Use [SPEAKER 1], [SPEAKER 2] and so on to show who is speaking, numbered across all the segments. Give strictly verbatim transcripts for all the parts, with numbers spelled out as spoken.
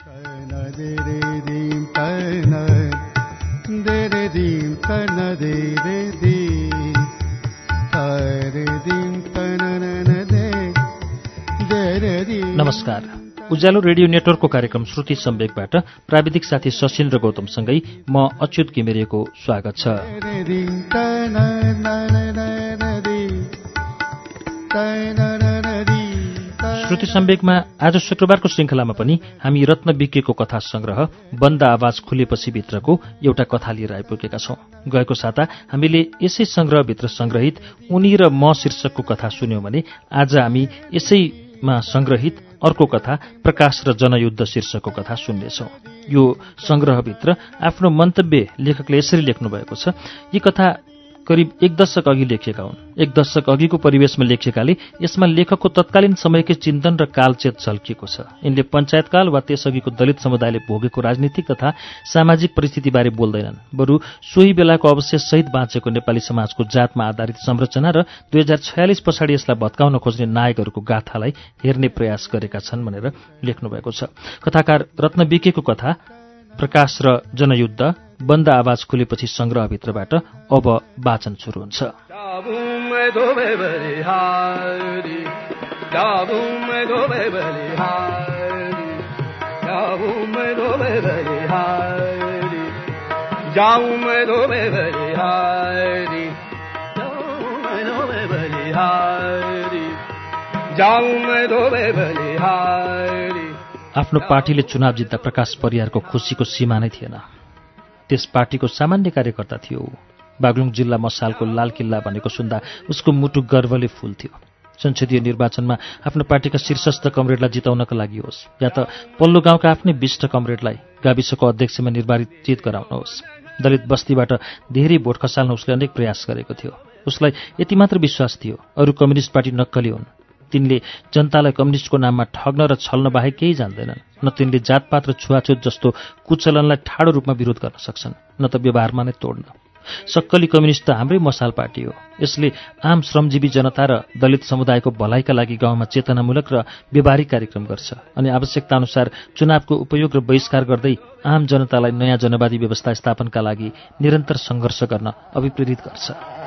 [SPEAKER 1] नमस्कार। उज्यालो रेडियो नेटवर्कको कार्यक्रम श्रुति सम्वेकबाट प्राविधिक साथी सशिन्द्र गौतमसँगै म अच्युत घिमिरेको स्वागत छ। श्रुति सम्वेकमा आज शुक्रबारको श्रृङ्खलामा पनि हामी रत्न विज्ञको कथा संग्रह बन्द आवाज खुलेपछि भित्रको एउटा कथा लिएर आइपुगेका छौं। गएको साता हामीले यसै संग्रहभित्र संग्रहित उनी र म शीर्षकको कथा सुन्यौं भने आज हामी यसैमा संग्रहित अर्को कथा प्रकाश र जनयुद्ध शीर्षकको कथा सुन्नेछौं। यो संग्रहभित्र आफ्नो मन्तव्य लेखकले यसरी लेख्नु भएको छ। यी कथा करिब एक दशक अघि लेखिएका हुन्। एक दशक अघिको परिवेशमा लेखिएकाले यसमा लेखकको तत्कालीन समयकै चिन्तन र कालचेत झल्किएको छ। यिनले पञ्चायतकाल वा त्यसअघिको दलित समुदायले भोगेको राजनीतिक तथा सामाजिक परिस्थितिबारे बोल्दैनन्, बरु सोही बेलाको अवशेषसहित बाँचेको नेपाली समाजको जातमा आधारित संरचना र दुई हजार छयालिस पछाडि यसलाई भत्काउन खोज्ने नायकहरूको गाथालाई हेर्ने प्रयास गरेका छन् भनेर लेख्नु भएको छ। कथाकार रत्न विज्ञको कथा प्रकाश र जनयुद्ध बन्द आवाज खुलेपछि संग्रहभित्रबाट अब वाचन सुरु हुन्छ। आफ्नो पार्टीले चुनाव जित्दा प्रकाश परियारको खुसीको सीमा नै थिएन। त्यस पार्टीको सामान्य कार्यकर्ता थियो। बागलुङ जिल्ला मसालको लाल किल्ला भनेको सुन्दा उसको मुटु गर्वले फुल्थ्यो। संसदीय निर्वाचनमा आफ्नो पार्टीका शीर्षस्थ कमरेडलाई जिताउनका लागि होस् या त पल्लो गाउँका आफ्नै विष्ट कमरेडलाई गाविसको अध्यक्षमा निर्वाचित गराउन होस्, दलित बस्तीबाट धेरै भोट खसाल्न उसले अनेक प्रयास गरेको थियो। उसलाई यति मात्र विश्वास थियो, अरू कम्युनिस्ट पार्टी नक्कली हुन्। तिनले जनतालाई कम्युनिस्टको नाममा ठग्न र छल्न बाहेक केही जान्दैनन्। न तिनले जातपात र छुवाछुत जस्तो कुचलनलाई ठाडो रूपमा विरोध गर्न सक्छन्, न त व्यवहारमा नै तोड्न। सक्कली कम्युनिस्ट त हाम्रै मसाल पार्टी हो। यसले आम श्रमजीवी जनता र दलित समुदायको भलाइका लागि गाउँमा चेतनामूलक र व्यवहारिक कार्यक्रम गर्छ अनि आवश्यकता अनुसार चुनावको उपयोग र बहिष्कार गर्दै आम जनतालाई नयाँ जनवादी व्यवस्था स्थापनका लागि निरन्तर सङ्घर्ष गर्न अभिप्रेरित गर्छ।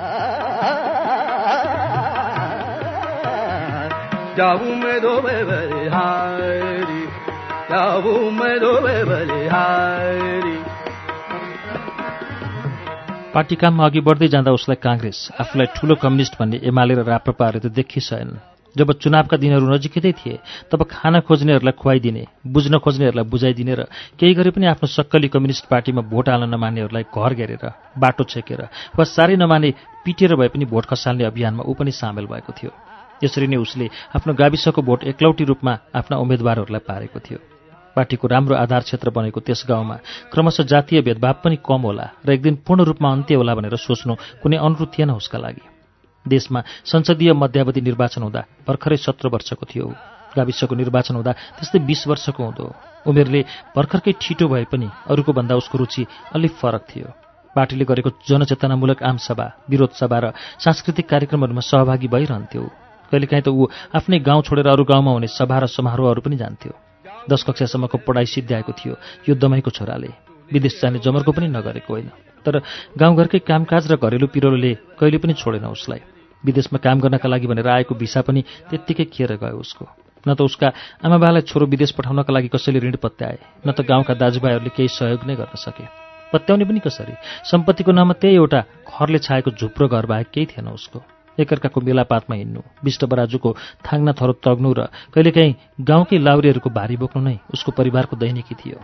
[SPEAKER 1] पार्टी काममा अघि बढ्दै जाँदा उसलाई काङ्ग्रेस, आफूलाई ठूलो कम्युनिस्ट भन्ने एमाले र राप्रपाहरूले त देखिसकेन। जब चुनावका दिनहरू नजिकै थिए तब खाना खोज्नेहरूलाई खुवाइदिने, बुझ्न खोज्नेहरूलाई बुझाइदिने र केही गरे पनि आफ्नो सक्कली कम्युनिस्ट पार्टीमा भोट हाल्न नमान्नेहरूलाई घर घेरेर, बाटो छेकेर वा साह्रै नमाने पिटेर भए पनि भोट खसाल्ने अभियानमा ऊ पनि सामेल भएको थियो। यसरी नै उसले आफ्नो गाविसको भोट एकलौटी रूपमा आफ्ना उम्मेद्वारहरूलाई पारेको थियो। पार्टीको राम्रो आधार क्षेत्र बनेको त्यस गाउँमा क्रमशः जातीय भेदभाव पनि कम होला र एक दिन पूर्ण रूपमा अन्त्य होला भनेर सोच्नु कुनै अनुरोध थिएन उसका लागि। देशमा संसदीय मध्यावधि निर्वाचन हुँदा भर्खरै सत्र वर्षको थियो। गाविसको निर्वाचन हुँदा त्यस्तै बीस वर्षको हुँदो। उमेरले भर्खरकै ठिटो भए पनि अरूको भन्दा उसको रुचि अलिक फरक थियो। पार्टीले गरेको जनचेतनामूलक आमसभा, विरोध सभा र सांस्कृतिक कार्यक्रमहरूमा सहभागी भइरहन्थ्यो। कहिलेकाहीँ त ऊ आफ्नै गाउँ छोडेर अरू गाउँमा हुने सभा र समारोहहरू पनि जान्थ्यो। दश कक्षासम्मको पढाइ सिद्ध्याएको थियो यो दमाईको छोराले। विदेश जाने जमर्को पनि नगरेको होइन, तर गाउँघरकै कामकाज र घरेलु पिरोले कहिले पनि छोडेन उसलाई। विदेशमा काम गर्नका लागि भनेर आएको भिसा पनि त्यत्तिकै खेर गयो उसको। न त उसका आमाबालाई छोरो विदेश पठाउनका लागि कसैले ऋण पत्याए, न त गाउँका दाजुभाइहरूले केही सहयोग नै गर्न सके। पत्याउने पनि कसरी? सम्पत्तिको नाममा त्यही एउटा खरले छाएको झुप्रो घर बाहेक केही थिएन उसको। एकअर्काको मेलापातमा हिँड्नु, विष्ट बराजुको थाङ्ना थरो तग्नु र कहिलेकाहीँ गाउँकै लाउरीहरूको भारी बोक्नु नै उसको परिवारको दैनिकी थियो।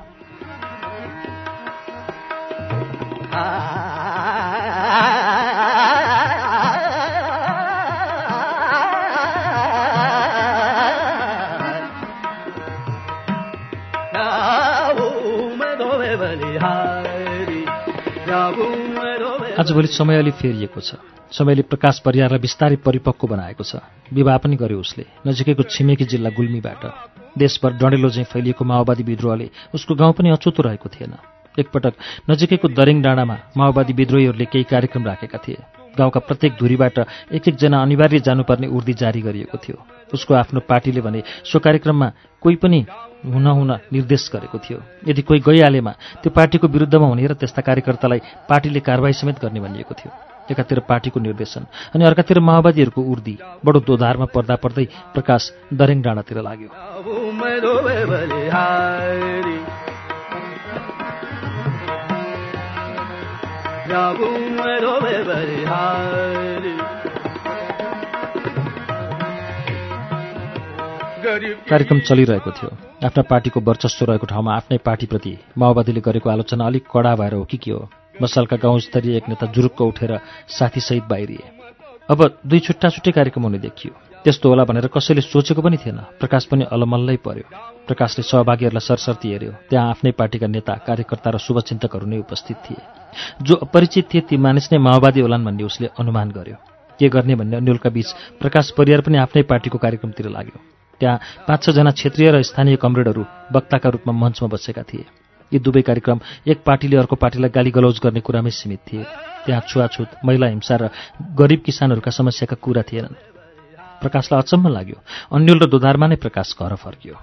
[SPEAKER 1] आजभोलि समय अलि फेरिएको छ। समयले प्रकाश परियारलाई बिस्तारै परिपक्व बनाएको छ। विवाह पनि गर्यो उसले नजिकैको छिमेकी जिल्ला गुल्मीबाट। देशभर डडेलो झैँ फैलिएको माओवादी विद्रोहले उसको गाउँ पनि अछुतो रहेको थिएन। एकपटक नजिकैको दरिङ डाँडामा माओवादी विद्रोहीहरूले केही कार्यक्रम राखेका थिए। गाउँका प्रत्येक धुरीबाट एक एकजना अनिवार्य जानुपर्ने उर्दी जारी गरिएको थियो। उसको आफ्नो पार्टीले भने सो कार्यक्रममा कोही पनि हुन हुन निर्देश गरेको थियो। यदि कोही गइहालेमा त्यो पार्टीको विरुद्धमा हुने र त्यस्ता कार्यकर्तालाई पार्टीले कारबाही समेत गर्ने भनिएको थियो। एकातिर पार्टीको निर्देशन अनि अर्कातिर माओवादीहरूको उर्दी बडो दोधारमा पर्दा पर्दै प्रकाश दरेङ डाँडातिर लाग्यो। कार्यक्रम चलिरहेको थियो। आफ्ना पार्टीको वर्चस्व रहेको ठाउँमा आफ्नै पार्टीप्रति माओवादीले गरेको आलोचना अलिक कडा भएर हो कि के हो, मसालका गाउँ स्तरीय एक नेता जुरुक्क उठेर साथीसहित बाहिरिए। अब दुई छुट्टा छुट्टै कार्यक्रम हुने देखियो। त्यस्तो होला भनेर कसैले सोचेको पनि थिएन। प्रकाश पनि अलमल्लै पर्यो। प्रकाशले सहभागीहरूलाई सरसर्ती हेऱ्यो। त्यहाँ आफ्नै पार्टीका नेता, कार्यकर्ता र शुभचिन्तकहरू नै उपस्थित थिए। जो अपरिचित थिए ती मानिस नै माओवादी होलान् भन्ने उसले अनुमान गर्यो। के गर्ने भन्ने अन्यलका बीच प्रकाश परियार पनि आफ्नै पार्टीको कार्यक्रमतिर लाग्यो। त्यहाँ पाँच छजना क्षेत्रीय र स्थानीय कमरेडहरू वक्ताका रूपमा मञ्चमा बसेका थिए। यी दुवै कार्यक्रम एक पार्टीले अर्को पार्टीलाई गाली गलौज गर्ने कुरामै सीमित थिए। त्यहाँ छुवाछुत, महिला हिंसा र गरिब किसानहरूका समस्याका कुरा थिएनन्। प्रकाशलाई अचम्म लाग्यो। अन्यल र दोधारमा नै प्रकाश घर फर्कियो।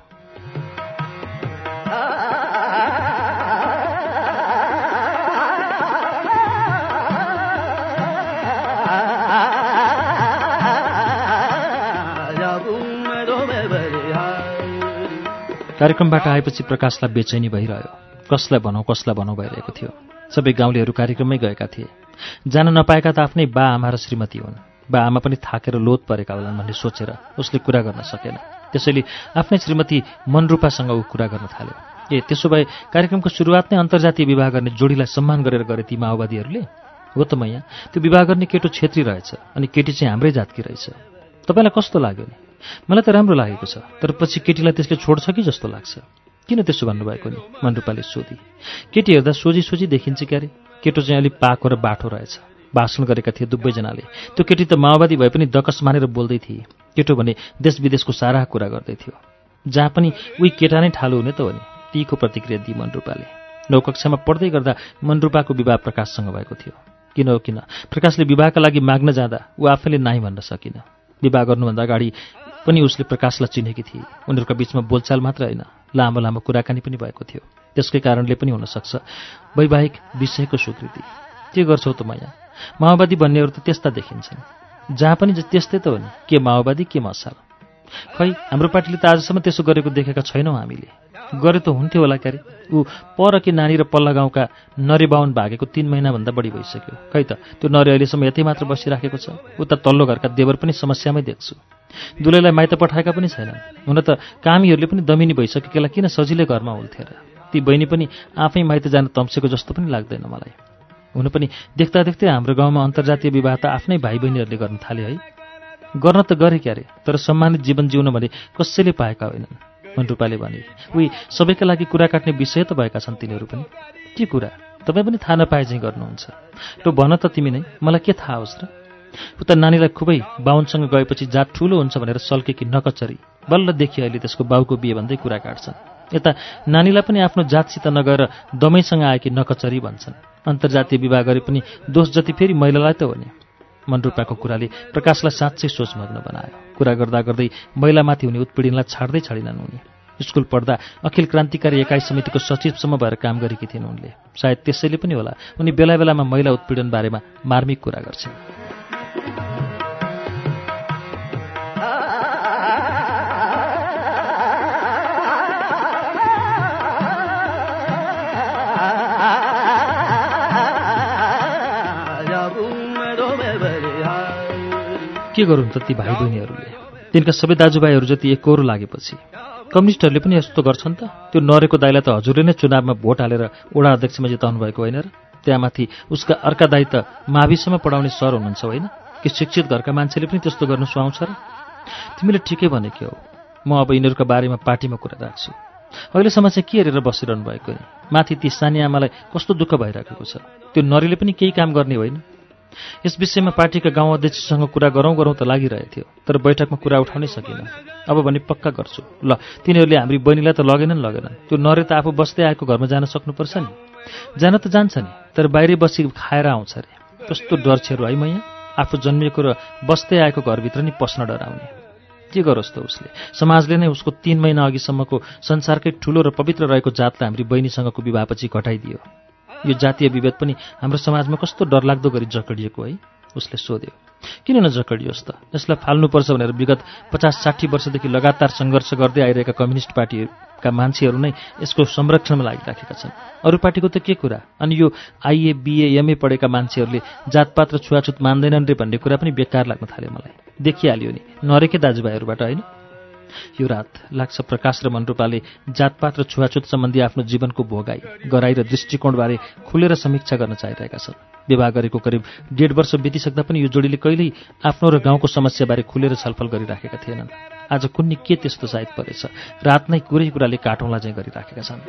[SPEAKER 1] कार्यक्रमबाट आएपछि प्रकाशलाई बेचैनी भइरह्यो। कसलाई भनौँ कसलाई भनौँ भइरहेको थियो। सबै गाउँलेहरू कार्यक्रममै गएका थिए। जान नपाएका त आफ्नै बा आमा र श्रीमती हुन्। बा आमा पनि थाकेर लोत परेका होलान् भन्ने सोचेर उसले कुरा गर्न सकेन। त्यसैले आफ्नै श्रीमती मनरूपासँग ऊ कुरा गर्न थाल्यो। ए त्यसो भए कार्यक्रमको सुरुवात नै अन्तर्जातीय विवाह गर्ने जोडीलाई सम्मान गरेर गरे ती माओवादीहरूले? हो त मैया, त्यो विवाह गर्ने केटो छेत्री रहेछ अनि केटी चाहिँ हाम्रै जातकी रहेछ। तपाईँलाई कस्तो लाग्यो नि? मलाई त राम्रो लागेको छ, तर पछि केटीलाई त्यसले छोड्छ कि जस्तो लाग्छ। किन त्यसो भन्नुभएको नि? मनरूपाले सोधी। केटी हेर्दा सोझी सोझी देखिन्छ क्यारे, केटो चाहिँ अलिक पाको र बाठो रहेछ। भाषण गरेका थिए दुवैजनाले। त्यो केटी त माओवादी भए पनि दकस मानेर बोल्दै थिए। केटो भने देश विदेशको सारा कुरा गर्दै थियो। जहाँ पनि उही केटा नै ठालो हुने त हो नि। तीको प्रतिक्रिया दिए मनरूपाले। नौ कक्षामा पढ्दै गर्दा मनरूपाको विवाह प्रकाशसँग भएको थियो। किन हो किन प्रकाशले विवाहका लागि माग्न जाँदा ऊ आफैले नाइ भन्न सकिन। विवाह गर्नुभन्दा अगाडि पनि उसले प्रकाशलाई चिनेकी थिए। उनीहरूका बीचमा बोलचाल मात्र होइन, लामो लामो कुराकानी पनि भएको थियो। त्यसकै कारणले पनि हुन सक्छ वैवाहिक विषयको स्वीकृति। के गर्छौ त मैया? माओवादी भन्नेहरू त त्यस्ता देखिन्छन्। जहाँ पनि त्यस्तै त हो नि, के माओवादी के मसाल। खै हाम्रो पार्टीले त आजसम्म त्यसो गरेको देखेका छैनौँ हामीले। गरे त हुन्थ्यो होला क्यारे। ऊ पर कि नानी र पल्ला गाउँका नरे बाहुन भागेको तीन महिनाभन्दा बढी भइसक्यो। खै त त्यो नरे अहिलेसम्म यतै मात्र बसिराखेको छ। उता तल्लो घरका देवर पनि समस्यामै देख्छु। दुलैलाई माइत पठाएका पनि छैनन्। हुन त कामीहरूले पनि दमिनी भइसकेकालाई किन सजिलै घरमा हुल्थे र? ती बहिनी पनि आफै माइत जान तम्सेको जस्तो पनि लाग्दैन मलाई। हुन पनि देख्दा देख्दै हाम्रो गाउँमा अन्तर्जातीय विवाह त आफ्नै भाइ बहिनीहरूले गर्न थाले है। गर्न त गरे क्यारे, तर सम्मानित जीवन जिउन भने कसैले पाएका होइनन्। मनरूपाले भने। उही सबैका लागि कुरा काट्ने विषय त भएका छन् तिनीहरू पनि। के कुरा? तपाईँ पनि थाहा नपाए चाहिँ गर्नुहुन्छ। ल भन त तिमी नै, मलाई के थाहा होस् र? उता नानीलाई खुबै बाहुनसँग गएपछि जात ठुलो हुन्छ भनेर सल्केकी नकचरी बल्ल देखि अहिले त्यसको बाउको बिहे भन्दै कुरा काट्छन्। यता नानीलाई पनि आफ्नो जातसित नगएर दमैसँग आएकी नकचरी भन्छन्। अन्तर्जातीय विवाह गरे पनि दोष जति फेरि महिलालाई त हो नि। मनरूपाको कुराले प्रकाशलाई साँच्चै सोचमग्न बनायो। कुरा गर्दा गर्दै महिलामाथि हुने उत्पीडनलाई छाड्दै छाडिनन् उनी। स्कुल पढ्दा अखिल क्रान्तिकारी एकाइ समितिको सचिवसम्म भएर काम गरेकी थिइन् उनले। सायद त्यसैले पनि होला उनी बेला बेलामा महिला उत्पीडन बारेमा मार्मिक कुरा गर्छिन्। के गरून् त ती भाइ बहिनीहरूले? तिनका सबै दाजुभाइहरू जति एकहोरो लागेपछि कम्युनिस्टहरूले पनि यस्तो गर्छन् त? त्यो नरेको दाइलाई त हजुरले नै चुनावमा भोट हालेर वडा अध्यक्षमा जिताउनु भएको होइन र? त्यहाँमाथि उसका अर्का दाइ त माविसम्म पढाउने सर हुनुहुन्छ होइन? कि शिक्षित घरका मान्छेले पनि त्यस्तो गर्नु सुहाउँछ र? तिमीले ठिकै भनेको हो। म अब यिनीहरूका बारेमा पार्टीमा कुरा राख्छु। अहिलेसम्म चाहिँ के हेरेर बसिरहनु भएको नि? माथि ती सानी आमालाई कस्तो दुःख भइराखेको छ। त्यो नरीले पनि केही काम गर्ने होइन। यस विषयमा पार्टीका गाउँ अध्यक्षसँग कुरा गरौँ गरौँ त लागिरहेको थियो, तर बैठकमा कुरा उठाउनै सकिन। अब भने पक्का गर्छु। ल तिनीहरूले हाम्री बहिनीलाई त लगेनन् लगेनन् त्यो नरे त आफू बस्दै आएको घरमा जान सक्नुपर्छ नि। जान त जान्छ नि, तर बाहिरै बसी खाएर आउँछ अरे। कस्तो डर छेरो है मैया, आफू जन्मिएको र बस्दै आएको घरभित्र नि पस्न डराउने। के गरोस् त उसले? समाजले नै उसको तीन महिना अघिसम्मको संसारकै ठूलो र पवित्र रहेको जातलाई हाम्री बहिनीसँगको विवाहपछि घटाइदियो। यो जातीय विभेद पनि हाम्रो समाजमा कस्तो डरलाग्दो गरी जकडिएको है? उसले सोध्यो। किन नजकडियोस् त? यसलाई फाल्नुपर्छ भनेर विगत पचास साठी वर्षदेखि लगातार सङ्घर्ष गर्दै आइरहेका कम्युनिस्ट पार्टीका मान्छेहरू नै यसको संरक्षणमा लागिराखेका छन्। अरू पार्टीको त के कुरा? अनि यो आइए बिए एमए पढेका मान्छेहरूले जातपात र छुवाछुत मान्दैनन् रे भन्ने कुरा पनि बेकार लाग्न थाल्यो मलाई। देखिहाल्यो नि, नरेकै दाजुभाइहरूबाट होइन? यो रात लाग्छ प्रकाश र मनरूपाले जातपात र छुवाछुत सम्बन्धी आफ्नो जीवनको भोगाई गराई र दृष्टिकोणबारे खुलेर समीक्षा गर्न चाहिरहेका छन्। विवाह गरेको करिब डेढ वर्ष बितिसक्दा पनि यो जोडीले कहिल्यै आफ्नो र गाउँको समस्याबारे खुलेर छलफल गरिराखेका थिएनन्। आज कुन्नी के त्यस्तो सायद परेछ, रात नै कुरै कुराले काटौँला चाहिँ गरिराखेका छन्।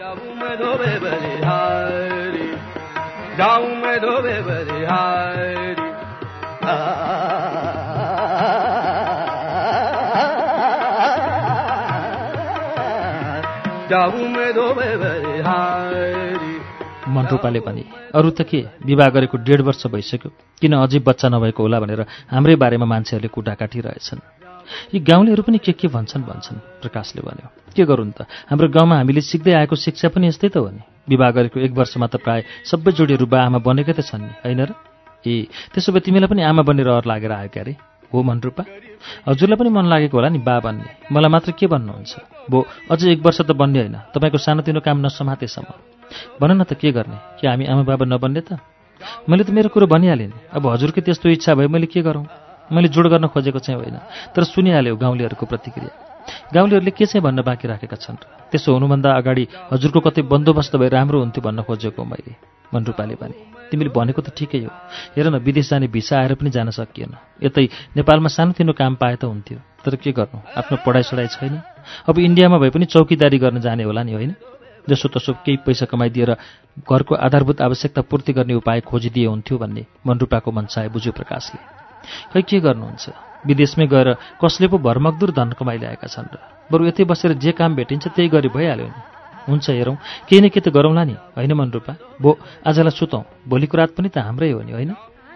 [SPEAKER 1] मनरूपाले भने, अरू त के, विवाह गरेको डेढ वर्ष भइसक्यो, किन अझै बच्चा नभएको होला भनेर हाम्रै बारेमा मान्छेहरूले कुटा काटिरहेछन्। यी गाउँलेहरू पनि के के भन्छन् भन्छन् प्रकाशले भन्यो। के गरून् त, हाम्रो गाउँमा हामीले सिक्दै आएको शिक्षा पनि यस्तै त हो नि। विवाह गरेको एक वर्षमा त प्राय सबै जोडीहरू बा आमा बनेकै त छन् नि, होइन र? ए त्यसो भए तिमीलाई पनि आमा बन्ने रहर लागेर आयो क्यारे? हो मनरूपा, हजुरलाई पनि मन लागेको होला नि बा बन्ने। मलाई मात्र के भन्नुहुन्छ? बो अझै एक वर्ष त बन्ने होइन, तपाईँको सानोतिनो काम नसमातेसम्म। भन न त के गर्ने? के हामी आमा बाबा नबन्ने त? मैले त मेरो कुरो भनिहालेँ नि। अब हजुरकै त्यस्तो इच्छा भए मैले के गरौँ? मैले जोड गर्न खोजेको चाहिँ होइन, तर सुनिहाल्यो गाउँलेहरूको प्रतिक्रिया। गाउँलेहरूले के चाहिँ भन्न बाँकी राखेका छन् र? त्यसो हुनुभन्दा अगाडि हजुरको कतै बन्दोबस्त भए राम्रो हुन्थ्यो भन्न खोजेको मैले। मनरूपाले भने, तिमीले भनेको त ठिकै हो। हेर न, विदेश जाने भिसा आएर पनि जान सकिएन। यतै नेपालमा सानोतिनो काम पाए त हुन्थ्यो, तर के गर्नु, आफ्नो पढाइ सढाइ छैन। अब इन्डियामा भए पनि चौकीदारी गर्न जाने होला नि, होइन? जसोतसो केही पैसा कमाइदिएर घरको आधारभूत आवश्यकता पूर्ति गर्ने उपाय खोजिदिए हुन्थ्यो भन्ने मनरूपाको मनसाय बुझ्यो प्रकाशले। खै के गर्नुहुन्छ, विदेशमै गएर कसले पो भरमग्दुर धन कमाइल्याएका छन् र? बरु यतै बसेर जे काम भेटिन्छ त्यही गरी भइहाल्यो नि। हुन्छ हेरौँ, केही न केही त गरौँला नि, होइन मनरूपा? बो आजलाई सुतौँ, भोलिको रात पनि त हाम्रै हो नि, होइन?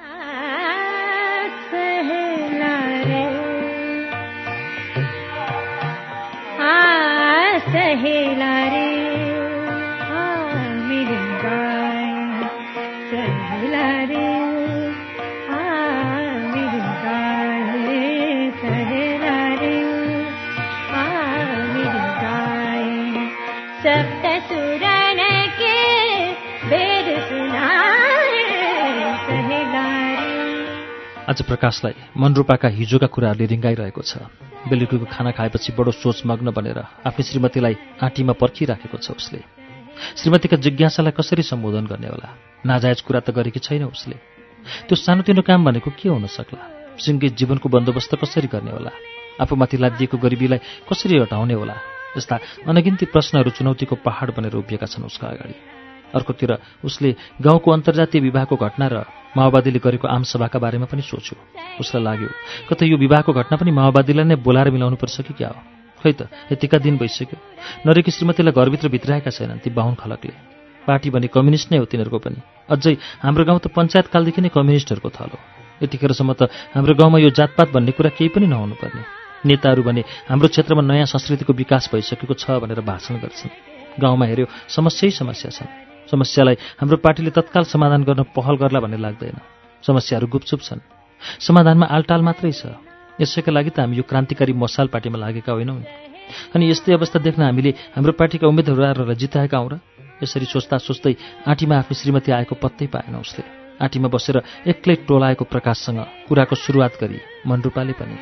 [SPEAKER 1] आज प्रकाशलाई मनरूपाका हिजोका कुराहरूले रिङ्गाइरहेको छ। बेलुकीको खाना खाएपछि बडो सोचमग्न बनेर आफ्नो श्रीमतीलाई आँटीमा पर्खिराखेको छ उसले। श्रीमतीका जिज्ञासालाई कसरी सम्बोधन गर्ने होला? नाजायज कुरा त गरेकी छैन उसले। त्यो सानोतिनो काम भनेको के हुन सक्ला? सिङ्गै जीवनको बन्दोबस्त कसरी गर्ने होला? आफूमाथि लादिएको गरिबीलाई कसरी हटाउने होला? यस्ता अनगिन्ती प्रश्नहरू चुनौतीको पहाड बनेर उभिएका छन् उसका अगाडि। अर्कोतिर उसले गाउँको अन्तर्जातीय विवाहको घटना र माओवादीले गरेको आमसभाका बारेमा पनि सोच्यो। उसलाई लाग्यो कतै यो विवाहको घटना पनि माओवादीलाई नै बोलाएर मिलाउनु पर्छ कि क्या हो? खै त, यतिका दिन भइसक्यो, नरेकी श्रीमतीलाई घरभित्र भित्राएका छैनन् ती बाहुन खलकले। पार्टी भने कम्युनिस्ट नै हो तिनीहरूको पनि। अझै हाम्रो गाउँ त पञ्चायतकालदेखि नै कम्युनिस्टहरूको थलो। यतिखेरसम्म त हाम्रो गाउँमा यो जातपात भन्ने कुरा केही पनि नहुनुपर्ने। नेताहरू भने हाम्रो क्षेत्रमा नयाँ संस्कृतिको विकास भइसकेको छ भनेर भाषण गर्छन्। गाउँमा हेऱ्यो समस्यै समस्या छन्। समस्यालाई हाम्रो पार्टीले तत्काल समाधान गर्न पहल गर्ला भन्ने लाग्दैन। समस्याहरू गुपचुप छन्, समाधानमा आलटाल मात्रै छ। यसैका लागि त हामी यो क्रान्तिकारी मसाल पार्टीमा लागेका होइनौँ नि। अनि यस्तै अवस्था देख्न हामीले हाम्रो पार्टीका उम्मेदवारहरूलाई जिताएका हौँ र? यसरी सोच्दा सोच्दै आँटीमा आफ्नो श्रीमती आएको पत्तै पाएन उसले। आँटीमा बसेर एक्लै टोलाएको प्रकाशसँग कुराको सुरुवात गरी मनरूपाले पनि।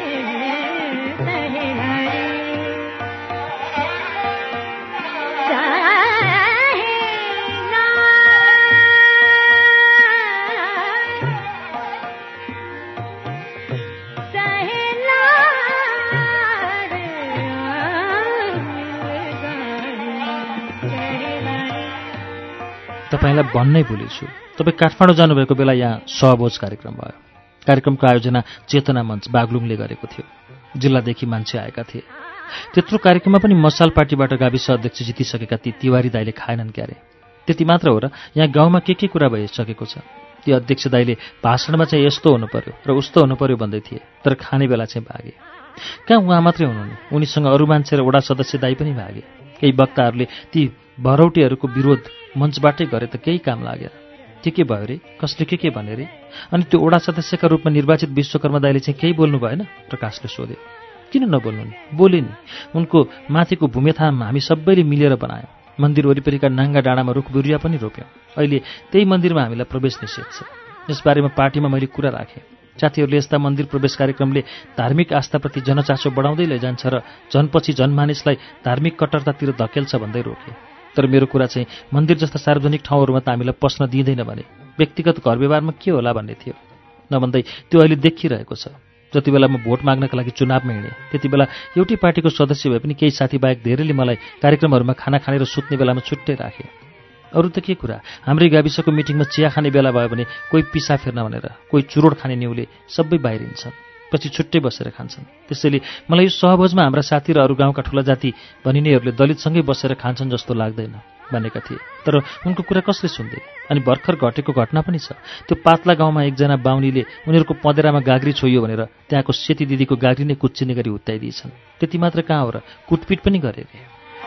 [SPEAKER 1] तपाईँलाई भन्नै भुलेछु, तपाईँ काठमाडौँ जानुभएको बेला यहाँ सहभोज कार्यक्रम भयो। कार्यक्रमको आयोजना चेतना मञ्च बागलुङले गरेको थियो। जिल्लादेखि मान्छे आएका थिए। त्यत्रो कार्यक्रममा पनि मसाल पार्टीबाट गाविस अध्यक्ष जितिसकेका ती तिवारी दाइले खाएनन् क्यारे। त्यति मात्र हो र? यहाँ गाउँमा के के कुरा भइसकेको छ। ती अध्यक्ष दाइले भाषणमा चाहिँ यस्तो हुनु पर्यो र उस्तो हुनु पर्यो भन्दै थिए, तर खाने बेला चाहिँ भागे। कहाँ उहाँ मात्रै हुनुहुने, उनीसँग अरू मान्छे र वडा सदस्य दाई पनि भागे। केही वक्ताहरूले ती भरौटेहरूको विरोध मञ्चबाटै गरे त केही काम लागेन। के के भयो रे, कसले के के भने रे? अनि त्यो वडा सदस्यका रूपमा निर्वाचित विश्वकर्मा दाईले चाहिँ केही बोल्नु भएन? प्रकाशले सोध्यो। किन नबोल्नु नि? बोले नि। उनको माथिको भूमिथाम हामी सबैले मिलेर बनायौँ। मन्दिर वरिपरिका नाङ्गा डाँडामा रुख बिरुवा पनि रोप्यौँ। अहिले त्यही मन्दिरमा हामीलाई प्रवेश निषेध छ। यसबारेमा पार्टीमा मैले कुरा राखेँ। साथीहरूले यस्ता मन्दिर प्रवेश कार्यक्रमले धार्मिक आस्थाप्रति जनचासो बढाउँदै लैजान्छ र जनपछि जनमानिसलाई धार्मिक कट्टरतातिर धकेल्छ भन्दै रोके। तर मेरो कुरा चाहिँ मन्दिर जस्ता सार्वजनिक ठाउँहरूमा त हामीलाई पस्न दिँदैन भने व्यक्तिगत घर व्यवहारमा के होला भन्ने थियो। नभन्दै त्यो अहिले देखिरहेको छ। जति बेला म भोट माग्नका लागि चुनावमा हिँडेँ त्यति बेला एउटै पार्टीको सदस्य भए पनि केही साथीबाहेक धेरैले मलाई कार्यक्रमहरूमा खाना खाने र सुत्ने बेलामा छुट्टै राखे। अरू त के कुरा, हाम्रै गाविसको मिटिङमा चिया खाने बेला भयो भने कोही पिसा फेर्न भनेर, कोही चुरोट खाने न्युले सबै बाहिरिन्छन्, पछि छुट्टै बसेर खान्छन्। त्यसैले मलाई यो सहभोजमा हाम्रा साथी र अरू गाउँका ठुला जाति भनिनेहरूले दलितसँगै बसेर खान्छन् जस्तो लाग्दैन भनेका थिए। तर उनको कुरा कसले सुन्दै? अनि भर्खर घटेको घटना पनि छ। त्यो पातला गाउँमा एकजना बाहुनीले उनीहरूको पँधेरामा गाग्री छोइयो भनेर त्यहाँको सेती दिदीको गाग्री नै कुच्चिने गरी हुत्याइदिएछन्। त्यति मात्र कहाँ हो र, कुटपिट पनि गरे रे।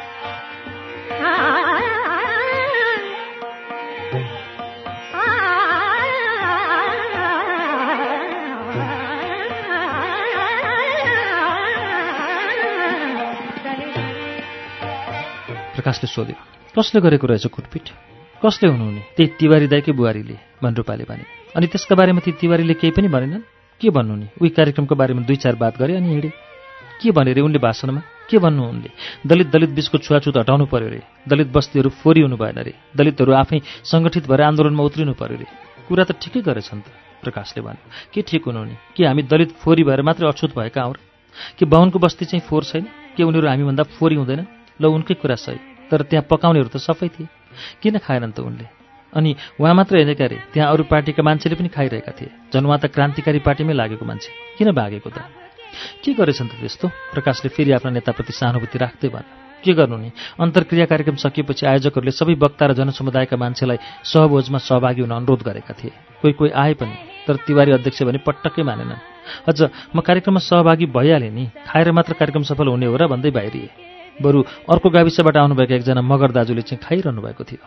[SPEAKER 1] प्रकाशले सोध्यो। कसले गरेको रहेछ कुटपिट? कसले हुनुहुने? त्यही तिवारी दाइकै बुहारीले, मनरूपाले भने। अनि त्यसका बारेमा ती तिवारीले केही पनि भनेनन्? के भन्नु नि? उही कार्यक्रमको बारेमा दुई चार बात गरे अनि हिँडे। के भने रे उनले भाषणमा? के भन्नु उनले? दलित दलित बीचको छुवाछुत हटाउनु पर्यो रे, दलित बस्तीहरू फोरी हुनु भएन रे, दलितहरू आफै सङ्गठित भएर आन्दोलनमा उत्रिनु पर्यो रे। कुरा त ठिकै गरेछन् त, प्रकाशले भन्यो। के ठिक हुनु नि? के हामी दलित फोरी भएर मात्रै अछुत भएका हौँ र? के बाहुनको बस्ती चाहिँ फोहोर छैन? के उनीहरू हामीभन्दा फोरी हुँदैन? ल उनकै कुरा सही, तर त्यहाँ पकाउनेहरू त सफै थिए। किन खाएनन् त उनले? अनि उहाँ मात्र होइन क्या रे, त्यहाँ अरू पार्टीका मान्छेले पनि खाइरहेका थिए। झन् उहाँ त क्रान्तिकारी पार्टीमै लागेको मान्छे, किन भागेको त? के गरेछन् त त्यस्तो? प्रकाशले फेरि आफ्ना नेताप्रति सहानुभूति राख्दै भन। के गर्नु नि, अन्तर्क्रिया कार्यक्रम सकिएपछि आयोजकहरूले सबै वक्ता र जनसमुदायका मान्छेलाई सहभोजमा सहभागी हुन अनुरोध गरेका थिए। कोही कोही आए पनि, तर तिवारी अध्यक्ष भने पटक्कै मानेनन्। अझ म कार्यक्रममा सहभागी भइहालेँ नि, खाएर मात्र कार्यक्रम सफल हुने हो र भन्दै बाहिरिए। बरु अर्को गाविसबाट आउनुभएका एकजना मगर दाजुले चाहिँ खाइरहनु भएको थियो।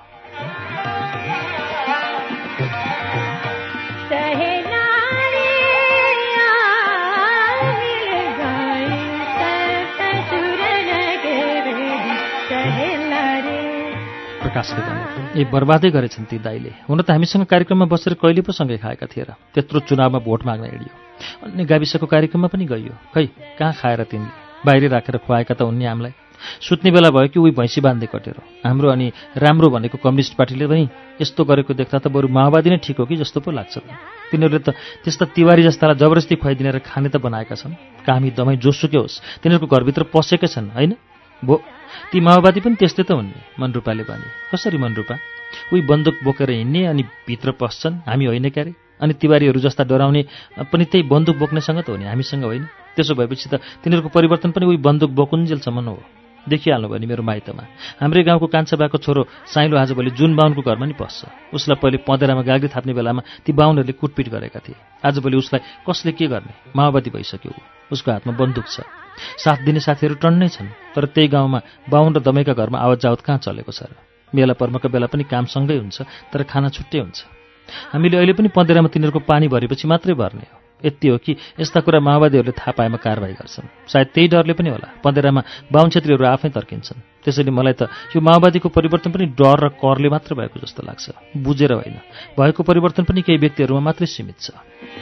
[SPEAKER 1] प्रकाशले भने, ए बर्बादै गरेछन् ती दाइले। हुन त हामीसँग कार्यक्रममा बसेर कहिले पो सँगै खाएका थिए र? त्यत्रो चुनावमा भोट माग्न हिँडियो, अन्य गाविसको कार्यक्रममा पनि गइयो। खै कहाँ खाएर तिनले? बाहिरै राखेर खुवाएका त उनले हामीलाई। सुत्ने बेला भयो कि उही भैँसी बाँध्दै कटेर। हाम्रो अनि राम्रो भनेको कम्युनिस्ट पार्टीले पनि यस्तो गरेको देख्दा त बरु माओवादी नै ठिक हो कि जस्तो पो लाग्छ। तिनीहरूले त त्यस्ता तिवारी जस्तालाई जबरजस्ती खुवाइदिने र खाने त बनाएका छन्। कामी दमाई जोसुकै होस्, तिनीहरूको घरभित्र पसेकै छन् होइन? भो ती माओवादी पनि त्यस्तै त हुन् नि, मनरूपाले भने। कसरी मनरूपा? उही बन्दुक बोकेर हिँड्ने अनि भित्र पस्छन्, हामी होइन क्यारे? अनि तिवारीहरू जस्ता डराउने पनि त्यही बन्दुक बोक्नेसँग त हो नि, हामीसँग होइन? त्यसो भएपछि त तिनीहरूको परिवर्तन पनि उही बन्दुक बोकुन्जेलसम्म हो। देखिहाल्नु भयो नि मेरो माइतमा, हाम्रै गाउँको कान्छाबाको छोरो साइलो आजभोलि जुन बाहुनको घरमा नि पस्छ। उसलाई पहिले पँधेरामा गाग्री थाप्ने बेलामा ती बाहुनहरूले कुटपिट गरेका थिए। आजभोलि उसलाई कसले के गर्ने? माओवादी भइसक्यो। उसको हातमा बन्दुक छ। साथ दिने साथीहरू टन्नै छन्, तर त्यही गाउँमा बाहुन र दमैका घरमा आवत जावत कहाँ चलेको छ र? मेला पर्वका बेला पनि काम सँगै हुन्छ, तर खाना छुट्टै हुन्छ। हामीले अहिले पनि पँधेरामा तिनीहरूको पानी भरेपछि मात्रै भर्ने हो। यति हो कि यस्ता कुरा माओवादीहरूले थाहा पाएमा कारवाही गर्छन्। सायद त्यही डरले पनि होला, पँधेरामा बाहुन छेत्रीहरू आफै तर्किन्छन्। त्यसैले मलाई त यो माओवादीको परिवर्तन पनि डर र करले मात्र भएको जस्तो लाग्छ, बुझेर होइन। भएको परिवर्तन पनि केही व्यक्तिहरूमा मात्रै सीमित छ।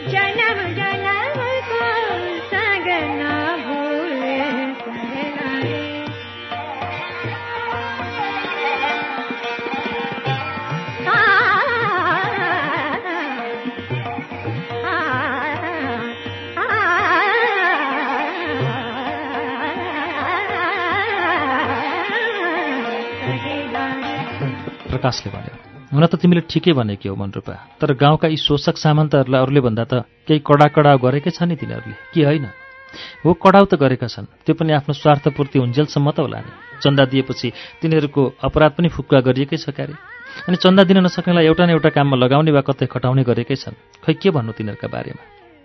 [SPEAKER 1] प्रकाशले भन्यो, हुन त तिमीले ठिकै भनेकी हौ मनरूपा, तर गाउँका यी शोषक सामन्तहरूलाई अरूले भन्दा त केही कडा कडाउ गरेकै छ नि तिनीहरूले, कि होइन? हो, कडाउ त गरेका छन्, त्यो पनि आफ्नो स्वार्थपूर्ति हुन्जेलसम्म त होला नि। चन्दा दिएपछि तिनीहरूको अपराध पनि फुक्का गरिएकै छ क्यारे? अनि चन्दा दिन नसक्नेलाई एउटा न एउटा काममा लगाउने वा कतै खटाउने गरेकै छन्। खै के भन्नु तिनीहरूका बारेमा?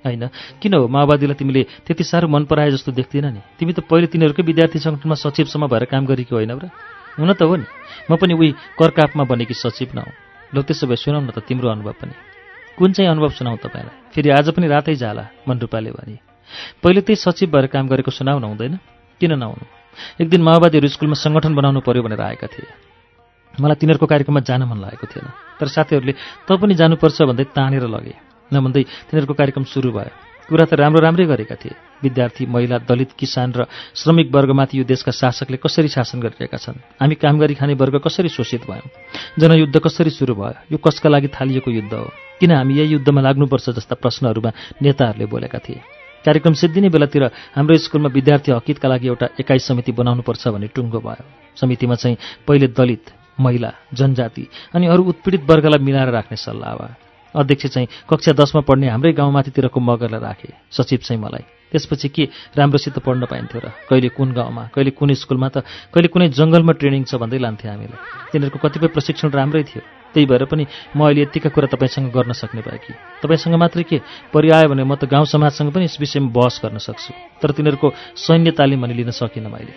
[SPEAKER 1] होइन, किन हो माओवादीलाई तिमीले त्यति साह्रो मन पराए जस्तो देख्दिन नि? तिमी त पहिले तिनीहरूकै विद्यार्थी सङ्गठनमा सचिवसम्म भएर काम गरेकी होइनौ र? हुन त हो नि, म पनि उही करकापमा बनेकी सचिव न हो। ल त्यसो भए सुनाउ न त तिम्रो अनुभव पनि। कुन चाहिँ अनुभव सुनाऊ तपाईँलाई? फेरि आज पनि रातै जाला, मन्टुपाले भने। पहिले त्यही सचिव भएर काम गरेको सुनाउ न हुँदैन? किन नहुनु? एक दिन माओवादीहरू स्कुलमा सङ्गठन बनाउनु पर्यो भनेर आएका थिए। मलाई तिनीहरूको कार्यक्रममा जान मन लागेको थिएन, तर साथीहरूले त पनि जानुपर्छ भन्दै तानेर लगे। नभन्दै तिनीहरूको कार्यक्रम सुरु भयो। कुरा त राम्रो राम्रै गरेका थिए। विद्यार्थी, महिला, दलित, किसान र श्रमिक वर्गमाथि यो देशका शासकले कसरी शासन गरिरहेका छन्, हामी काम गरी खाने वर्ग कसरी शोषित भयौँ, जनयुद्ध कसरी सुरु भयो, यो कसका लागि थालिएको युद्ध हो, किन हामी यही युद्धमा लाग्नुपर्छ जस्ता प्रश्नहरूमा नेताहरूले बोलेका थिए। कार्यक्रम सिद्धिने बेलातिर हाम्रो स्कुलमा विद्यार्थी हकितका लागि एउटा एकाइ समिति बनाउनुपर्छ भन्ने टुङ्गो भयो। समितिमा चाहिँ पहिले दलित, महिला, जनजाति अनि अरू उत्पीडित वर्गलाई मिलाएर राख्ने सल्लाह भयो। अध्यक्ष चाहिँ कक्षा दसमा पढ्ने हाम्रै गाउँमाथितिरको मगरलाई राखे, सचिव चाहिँ मलाई। त्यसपछि के राम्रोसित पढ्न पाइन्थ्यो र? कहिले कुन गाउँमा, कहिले कुन स्कुलमा त कहिले कुनै जङ्गलमा ट्रेनिङ छ भन्दै लान्थे हामीलाई। तिनीहरूको कतिपय प्रशिक्षण राम्रै थियो। त्यही भएर पनि म अहिले यतिका कुरा तपाईँसँग गर्न सक्ने भए कि तपाईँसँग मात्रै के परिआयो भने म त गाउँ समाजसँग पनि यस विषयमा बहस गर्न सक्छु। तर तिनीहरूको सैन्य तालिम भने लिन सकिनँ मैले।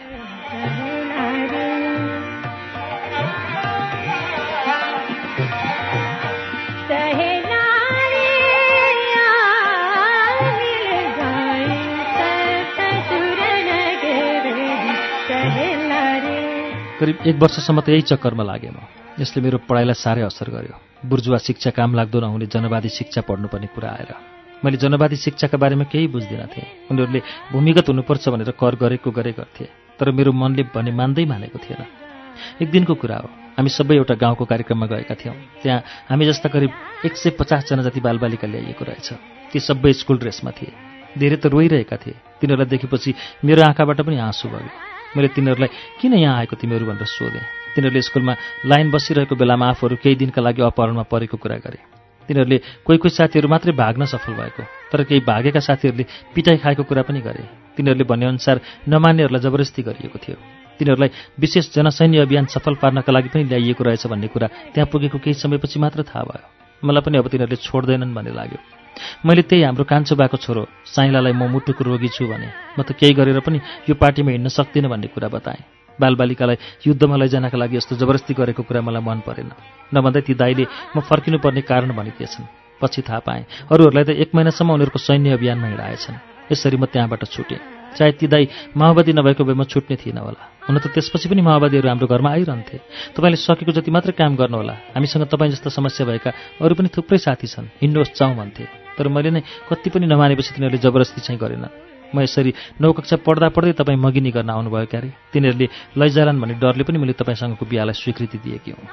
[SPEAKER 1] करिब एक वर्षसम्म त यही चक्करमा लागेँ म। यसले मेरो पढाइलाई साह्रै असर गर्यो। बुर्जुवा शिक्षा काम लाग्दो नहुने जनवादी शिक्षा पढ्नुपर्ने कुरा आएर मैले जनवादी शिक्षाका बारेमा केही बुझ्दिनँ थिएँ। उनीहरूले भूमिगत हुनुपर्छ भनेर कर गरेको गरे गर्थे, तर मेरो मनले भने मान्दै मानेको थिएन। एक दिनको कुरा हो, हामी सबै एउटा गाउँको कार्यक्रममा गएका थियौँ। त्यहाँ हामी जस्ता करिब एक सय पचासजना जति बालबालिका ल्याइएको रहेछ। ती सबै स्कुल ड्रेसमा थिए। धेरै त रोइरहेका थिए। तिनीहरूलाई देखेपछि मेरो आँखाबाट पनि आँसु बग्यो। मैले तिनीहरूलाई किन यहाँ आएको तिमीहरू भनेर सोधेँ। तिनीहरूले स्कुलमा लाइन बसिरहेको बेलामा आफूहरू केही दिनका लागि अपहरणमा परेको कुरा गरे। तिनीहरूले कोही कोही साथीहरू मात्रै भाग्न सफल भएको, तर केही भागेका साथीहरूले पिटाइ खाएको कुरा पनि गरे। तिनीहरूले भनेअनुसार नमान्नेहरूलाई जबरजस्ती गरिएको थियो। तिनीहरूलाई विशेष जनसैन्य अभियान सफल पार्नका लागि पनि ल्याइएको रहेछ भन्ने कुरा त्यहाँ पुगेको केही समयपछि मात्र थाहा भयो। मलाई पनि अब तिनीहरूले छोड्दैनन् भन्ने लाग्यो। मैले त्यही हाम्रो कान्छो बाको छोरो साइलालाई म मुटुको रोगी छु भने, म त केही गरेर पनि यो पार्टीमा हिँड्न सक्दिनँ भन्ने कुरा बताएँ। बालबालिकालाई युद्धमा लैजानका लागि यस्तो जबरजस्ती गरेको कुरा मलाई मन परेन। नभन्दै ती दाइले म फर्किनुपर्ने कारण भनिदिएछन्। पछि थाहा पाएँ अरूहरूलाई त एक महिनासम्म उनीहरूको सैन्य अभियानमा हिँडाएछन्। यसरी म त्यहाँबाट छुटेँ। चाहे ती दाइ माओवादी नभएको भए म छुट्ने थिइनँ होला। हुन त त्यसपछि पनि माओवादीहरू हाम्रो घरमा आइरहन्थे। तपाईँले सकेको जति मात्रै काम गर्नुहोला, हामीसँग तपाईँ जस्तो समस्या भएका अरू पनि थुप्रै साथी छन्, हिँड्नुहोस् जाउँ भन्थे। तर मैले नै कति पनि नमानेपछि तिनीहरूले जबरजस्ती चाहिँ गरेनन्। म यसरी नौ कक्षा पढ्दा पढ्दै तपाईँ मगिनी गर्न आउनुभयो क्यारे। तिनीहरूले लैजालान् भन्ने डरले पनि मैले तपाईँसँगको बिहालाई स्वीकृति दिएकी हुँ।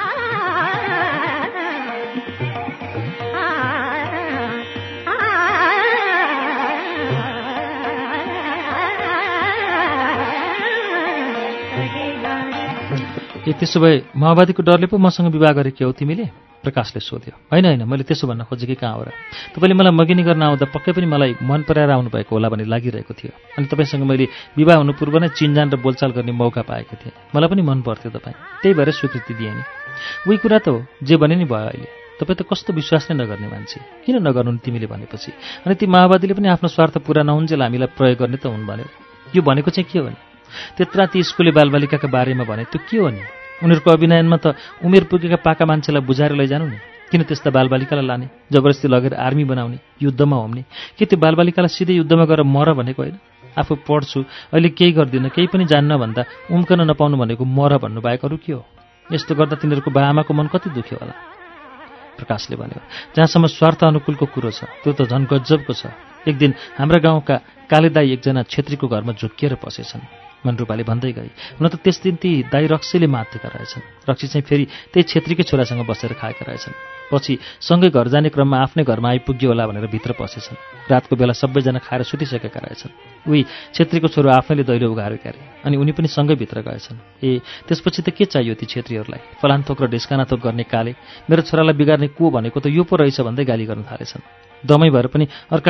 [SPEAKER 1] ए त्यसो भए माओवादीको डरले पो मसँग विवाह गरेकी हौ तिमीले? प्रकाशले सोध्यो। होइन होइन, मैले त्यसो भन्न खोजेँ कि कहाँ हो र? तपाईँले मलाई मगिनी गर्न आउँदा पक्कै पनि मलाई मन पराएर आउनुभएको होला भन्ने लागिरहेको थियो। अनि तपाईँसँग मैले विवाह हुनु पूर्व नै चिनजान र बोलचाल गर्ने मौका पाएको थिएँ। मलाई पनि मन पर्थ्यो तपाईँ, त्यही भएर स्वीकृति दिएँ नि। उही कुरा त हो, जे भने नि भयो। अहिले तपाईँ त कस्तो विश्वास नै नगर्ने मान्छे, किन नगर्नु नि तिमीले भनेपछि? अनि ती माओवादीले पनि आफ्नो स्वार्थ पुरा नहुन्जेल हामीलाई प्रयोग गर्ने त हुन् भन्यो। यो भनेको चाहिँ के हो नि? त्यत्रा ती स्कुले बालबालिकाका बारेमा भने त्यो के हो नि? उनीहरूको अभिनयनमा त उमेर पुगेका पाका मान्छेलाई बुझाएर लैजानु नि। किन त्यस्ता बालबालिकालाई लाने, जबरजस्ती लगेर आर्मी बनाउने, युद्धमा होम्ने? के त्यो बालबालिकालाई सिधै युद्धमा गएर मर भनेको होइन? आफू पढ्छु, अहिले केही गर्दिनँ, केही पनि जान्न भन्दा उम्कन नपाउनु भनेको मर भन्नुभएको अरू के हो? यस्तो गर्दा तिनीहरूको बाआमाको मन कति दुख्यो होला? प्रकाशले भन्यो। जहाँसम्म स्वार्थ अनुकूलको कुरो छ त्यो त झन् गजबको छ। एक दिन हाम्रा गाउँका काले दाई एकजना छेत्रीको घरमा झुक्किएर पसेछन्। मनरूपाले भन्दै गई। हुन त त्यस दिन ती दाई रक्सीले मातेका रहेछन्। रक्सी चाहिँ फेरि त्यही छेत्रीकै छोरासँग बसेर खाएका रहेछन्। पछि सँगै घर जाने क्रममा आफ्नै घरमा आइपुग्यो होला भनेर भित्र पसेछन्। रातको बेला सबैजना खाएर सुतिसकेका रहेछन्। उही छेत्रीको छोरो आफैले दैलो उघार्यो क्यारे, अनि उनी पनि सँगै भित्र गएछन्। ए त्यसपछि त के चाहियो ती छेत्रीहरूलाई? फलानथोक र ढिस्कानाथोक गर्ने काले, मेरो छोरालाई बिगार्ने को भनेको त यो पो रहेछ भन्दै गाली गर्न थालेछन्। दमै भएर पनि अर्काको घरमा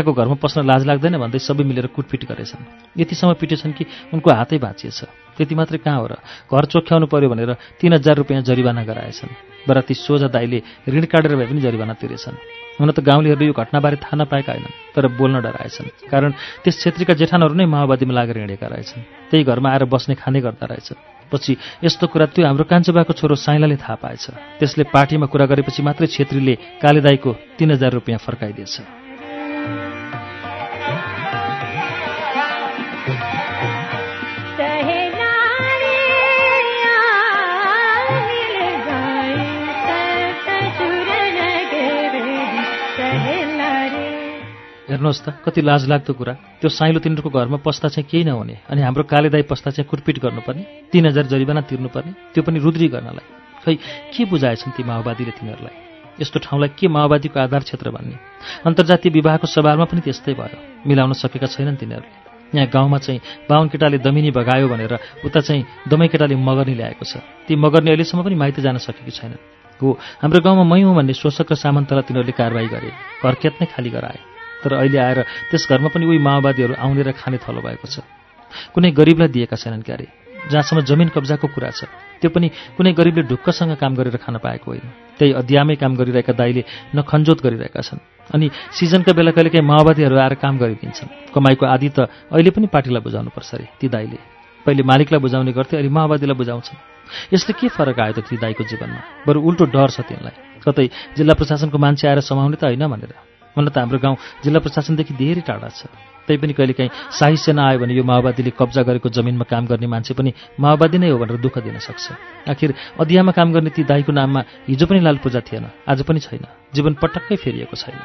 [SPEAKER 1] पस्न लाज लाग्दैन भन्दै सबै मिलेर कुटपिट गरेछन्। यतिसम्म पिटेछन् कि उनको हातै भाँचिएछ। त्यति मात्रै कहाँ हो र, घर चोख्याउनु पर्यो भनेर तीन हजार रुपियाँ जरिवाना गराएछन्। बराती सोझा दाइले ऋण काटेर भए पनि जरिवाना तिरेछन्। हुन त गाउँलेहरूले यो घटनाबारे थाहा नपाएका होइनन्, तर बोल्न डराएछन्, कारण त्यस क्षेत्रीका जेठानहरू नै माओवादीमा लागेर हिँडेका रहेछन्। त्यही घरमा आएर बस्ने खाने गर्दा रहेछन्। पछि यस्तो कुरा त्यो हाम्रो कान्छोबाको छोरो साइलाले थाहा पाएछ। त्यसले पार्टीमा कुरा गरेपछि मात्रै छेत्रीले कालेदाईको तीन हजार रुपियाँ फर्काइदिएछ। हेर्नुहोस् त कति लाज लाग्दो कुरा। त्यो साइलो तिनीहरूको घरमा पस्दा चाहिँ केही नहुने, अनि हाम्रो कालेदाई पस्दा चाहिँ कुटपिट गर्नुपर्ने, तीन हजार जरिवाना तिर्नुपर्ने, त्यो पनि रुद्री गर्नलाई। खै के बुझाएछन् ती माओवादीले तिनीहरूलाई? यस्तो ठाउँलाई के माओवादीको आधार क्षेत्र भन्ने? अन्तर्जातीय विवाहको सवालमा पनि त्यस्तै भयो। मिलाउन सकेका छैनन् तिनीहरूले। यहाँ गाउँमा चाहिँ बाहुन केटाले दमिनी भगायो भनेर उता चाहिँ दमै केटाले मगर्नी ल्याएको छ। ती मगर्नी अहिलेसम्म पनि माइत जान सकेकी छैनन्। हो, हाम्रो गाउँमा मै हुँ भन्ने शोषक र सामन्तलाई तिनीहरूले कारवाही गरे, घरखेत नै खाली गराए। तर अहिले आएर त्यस घरमा पनि उही माओवादीहरू आउने र खाने थलो भएको छ। कुनै गरिबलाई दिएका छैनन् क्यारे। जहाँसम्म जमिन कब्जाको कुरा छ, त्यो पनि कुनै गरिबले ढुक्कसँग काम गरेर खान पाएको होइन। त्यही अध्यामै काम गरिरहेका दाइले नखन्जोत गरिरहेका छन्। अनि सिजनका बेला कहिलेकाहीँ माओवादीहरू आएर काम गरिदिन्छन्। कमाईको आदि त अहिले पनि पार्टीलाई बुझाउनुपर्छ अरे ती दाइले। पहिले मालिकलाई बुझाउने गर्थे, अहिले माओवादीलाई बुझाउँछन्। यसले के फरक आयो त ती दाइको जीवनमा? बरु उल्टो डर छ तिनलाई, कतै जिल्ला प्रशासनको मान्छे आएर समाउने त होइन भनेर। हुन त हाम्रो गाउँ जिल्ला प्रशासनदेखि धेरै टाढा छ। त्यही पनि कहिलेकाहीँ शाही सेना आयो भने यो माओवादीले कब्जा गरेको जमिनमा काम गर्ने मान्छे पनि माओवादी नै हो भनेर दुःख दिन सक्छ। आखिर अदियामा काम गर्ने ती दाइको नाममा हिजो पनि लाल पूजा थिएन, आज पनि छैन। जीवन पटक्कै फेरिएको छैन।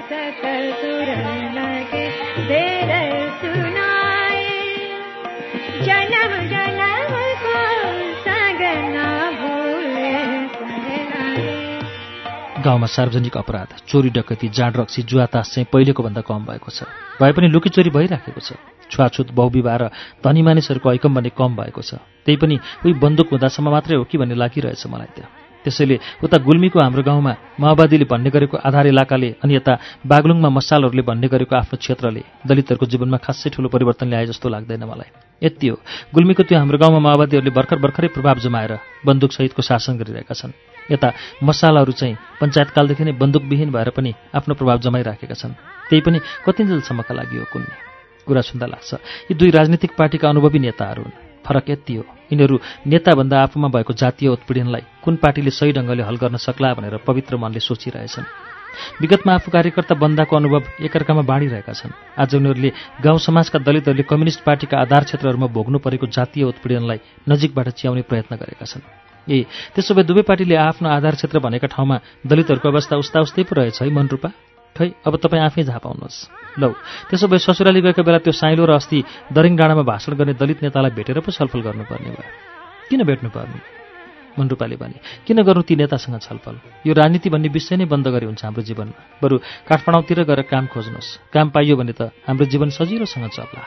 [SPEAKER 1] गाउँमा सार्वजनिक अपराध, चोरी डकैती, जाँड रक्सी, जुवा तास चाहिँ पहिलेको भन्दा कम भएको छ। भए पनि लुकीचोरी भइराखेको छ। छुवाछुत, बहुविवाह र धनी मानिसहरूको ऐकम भन्ने कम भएको छ। त्यही पनि उही बन्दुक हुँदासम्म मात्रै हो कि भन्ने लागिरहेछ मलाई त्यहाँ। त्यसैले उता गुल्मीको हाम्रो गाउँमा माओवादीले भन्ने गरेको आधार इलाकाले अनि यता बागलुङमा मसालहरूले भन्ने गरेको आफ्नो क्षेत्रले दलितहरूको जीवनमा खासै ठुलो परिवर्तन ल्याए जस्तो लाग्दैन मलाई। यति हो, गुल्मीको त्यो हाम्रो गाउँमा माओवादीहरूले भर्खर भर्खरै प्रभाव जमाएर बन्दुकसहितको शासन गरिरहेका छन्। यता मसालाहरू चाहिँ पञ्चायतकालदेखि नै बन्दुकविहीन भएर पनि आफ्नो प्रभाव जमाइराखेका छन्। त्यही पनि कतिन्जेलसम्मका लागि हो कुन्ने? कुरा सुन्दा लाग्छ यी दुई राजनीतिक पार्टीका अनुभवी नेताहरू हुन्। फरक यति हो, यिनीहरू नेताभन्दा आफूमा भएको जातीय उत्पीडनलाई कुन पार्टीले सही ढङ्गले हल गर्न सक्ला भनेर पवित्र मनले सोचिरहेछन्। विगतमा आफू कार्यकर्ता बन्दाको अनुभव एकअर्कामा बाँडिरहेका छन्। आज उनीहरूले गाउँ समाजका दलितहरूले कम्युनिस्ट पार्टीका आधार क्षेत्रहरूमा भोग्नु परेको जातीय उत्पीडनलाई नजिकबाट च्याउने प्रयत्न गरेका छन्। ए त्यसो भए दुवै पार्टीले आफ्नो आधार क्षेत्र भनेका ठाउँमा दलितहरूको अवस्था उस्ता उस्तै पो रहेछ है मनरूपा? खै अब तपाईँ आफै झापाउनुहोस्। लौ त्यसो भए ससुराली गएका बेला त्यो साइलो र अस्ति दरिङ डाँडामा भाषण गर्ने दलित नेतालाई भेटेर पो छलफल गर्नुपर्ने भयो। किन भेट्नुपर्ने? मनरूपाले भने, किन गर्नु ती नेतासँग छलफल? यो राजनीति भन्ने विषय नै बन्द गरी हुन्छ हाम्रो जीवनमा। बरु काठमाडौँतिर गएर काम खोज्नुहोस्। काम पाइयो भने त हाम्रो जीवन सजिलोसँग चल्ला।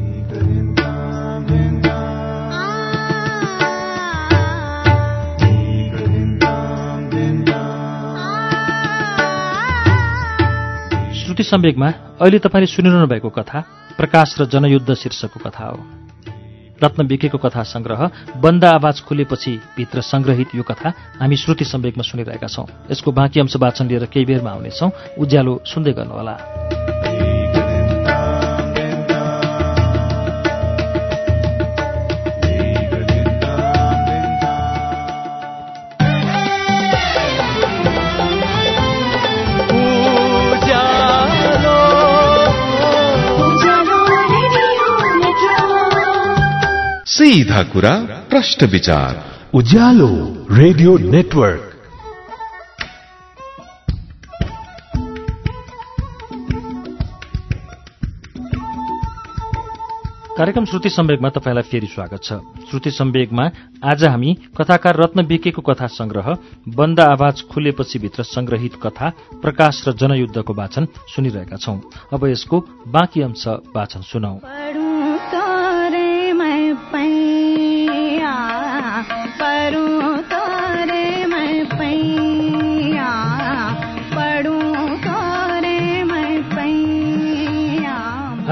[SPEAKER 1] श्रुति सम्वेकमा अहिले तपाईँले सुनिरहनु भएको कथा प्रकाश र जनयुद्ध शीर्षकको कथा हो। रत्न बिकेको कथा संग्रह बन्द आवाज खुलेपछि भित्र संग्रहित यो कथा हामी श्रुति सम्वेकमा सुनिरहेका छौं। यसको बाँकी अंश वाचन लिएर केही बेरमा आउनेछौं। उज्यालो सुन्दै गर्नुहोला।
[SPEAKER 2] सीधा कुरा प्रश्न विचार
[SPEAKER 3] उज्यालो रेडियो नेटवर्क।
[SPEAKER 1] कार्यक्रम श्रुति सम्वेकमा तपाईलाई फेरि स्वागत छ। श्रुति सम्वेकमा आज हामी कथाकार रत्न बिकेको कथा संग्रह बन्द आवाज खुलेपछि भित्र संग्रहित कथा प्रकाश र जनयुद्धको वाचन सुनिरहेका छौं। अब यसको बाँकी अंश वाचन सुनौ।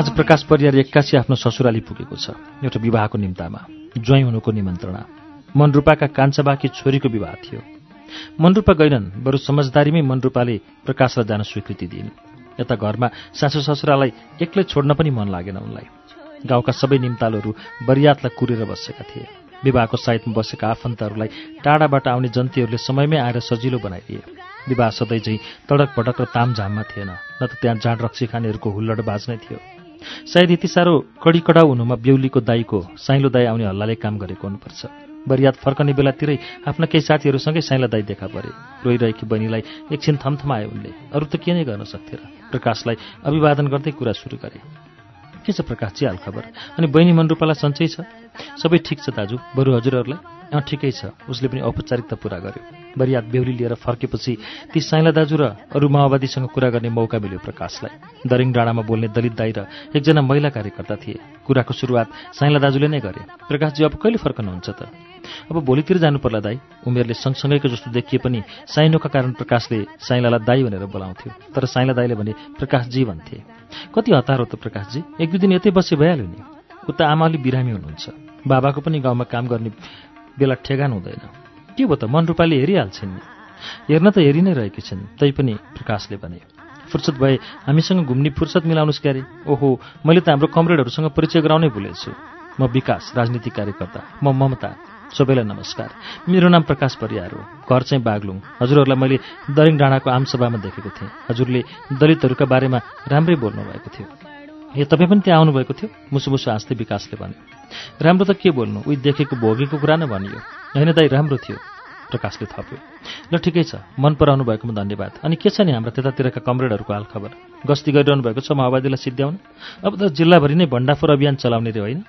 [SPEAKER 1] आज प्रकाश परियार एक्कासी आफ्नो ससुराली पुगेको छ, एउटा विवाहको निम्तामा, ज्वाइँ हुनुको निमन्त्रणा। मनरूपाका कान्छाबाकी छोरीको विवाह थियो। मनरूपा गएनन्, बरु समझदारीमै मनरूपाले प्रकाशलाई जान स्वीकृति दिइन्। यता घरमा सासु ससुरालाई एक्लै छोड्न पनि मन लागेन उनलाई। गाउँका सबै निम्तालहरू बरियातलाई कुरेर बसेका थिए। विवाहको साइतमा बसेका आफन्तहरूलाई टाढाबाट आउने जन्तीहरूले समयमै आएर सजिलो बनाइदिए। विवाह सधैँ झैँ तडक भडक र तामझाममा थिएन, न त त्यहाँ जाँड रक्सी खानेहरूको हुल्लड बाज्नै थियो। सायद यति साह्रो कडी कडाउ हुनुमा बेहुलीको दाईको साइलो दाई आउने हल्लाले काम गरेको हुनुपर्छ। बरियात फर्कने बेलातिरै आफ्ना केही साथीहरूसँगै साइला दाई देखा परे। रोइरहेकी बहिनीलाई एकछिन थमथमाए उनले। अरू त के नै गर्न सक्थे र? प्रकाशलाई अभिवादन गर्दै कुरा सुरु गरे। के छ प्रकाशजी हालखबर? अनि बहिनी मनरूपालाई सन्चै छ? सबै ठिक छ दाजु, बरु हजुरहरूलाई? अँ ठिकै छ, उसले पनि औपचारिकता पुरा गर्यो। बरियात बेहुली लिएर फर्केपछि ती साइला दाजु र अरू माओवादीसँग कुरा गर्ने मौका मिल्यो प्रकाशलाई। दरिङ डाँडामा बोल्ने दलित दाई र एकजना महिला कार्यकर्ता थिए। कुराको सुरुवात साइला दाजुले नै गरे। प्रकाशजी अब कहिले फर्कनुहुन्छ त? अब भोलितिर जानु पर्ला दाई। उमेरले सँगसँगैको जस्तो देखिए पनि साइनोका कारण प्रकाशले साइलालाई दाई भनेर बोलाउँथ्यो, तर साइला दाईले भने प्रकाशजी भन्थे। कति हतार हो त प्रकाशजी, एक दुई दिन यतै बसे भइहाल्यो नि। उता आमा अलि बिरामी हुनुहुन्छ, बाबाको पनि गाउँमा काम गर्ने बेला ठेगान हुँदैन। के भयो त, मनरूपाले हेरिहाल्छन् नि? हेर्न त हेरि नै रहेकी छिन्, तैपनि प्रकाशले भने। फुर्सद भए हामीसँग घुम्ने फुर्सद मिलाउनुहोस् क्यारे। ओहो, मैले त हाम्रो कमरेडहरूसँग परिचय गराउनै भुलेछु। म विकास, राजनीतिक कार्यकर्ता। म ममता। सबैलाई नमस्कार, मेरो नाम प्रकाश परियार हो। घर चाहिँ बागलुङ। हजुरहरूलाई मैले दरिङ डाँडाको आमसभामा देखेको थिएँ। हजुरले दलितहरूका बारेमा राम्रै बोल्नु भएको थियो। ए तपाईँ पनि त्यहाँ आउनुभएको थियो? मुसु मुसु हाँस्दै विकासले भन्यो। राम्रो त के बोल्नु, उही देखेको भोगेको कुरा नै भनियो। होइन दाइ, राम्रो थियो, प्रकाशले थप्यो। ल ठिकै छ, मन पराउनु भएकोमा धन्यवाद। अनि के छ नि हाम्रा त्यतातिरका कमरेडहरूको हालखबर? गस्ती गरिरहनु भएको छ माओवादीलाई सिद्ध्याउन? अब त जिल्लाभरि नै भण्डाफोर अभियान चलाउने रे होइन?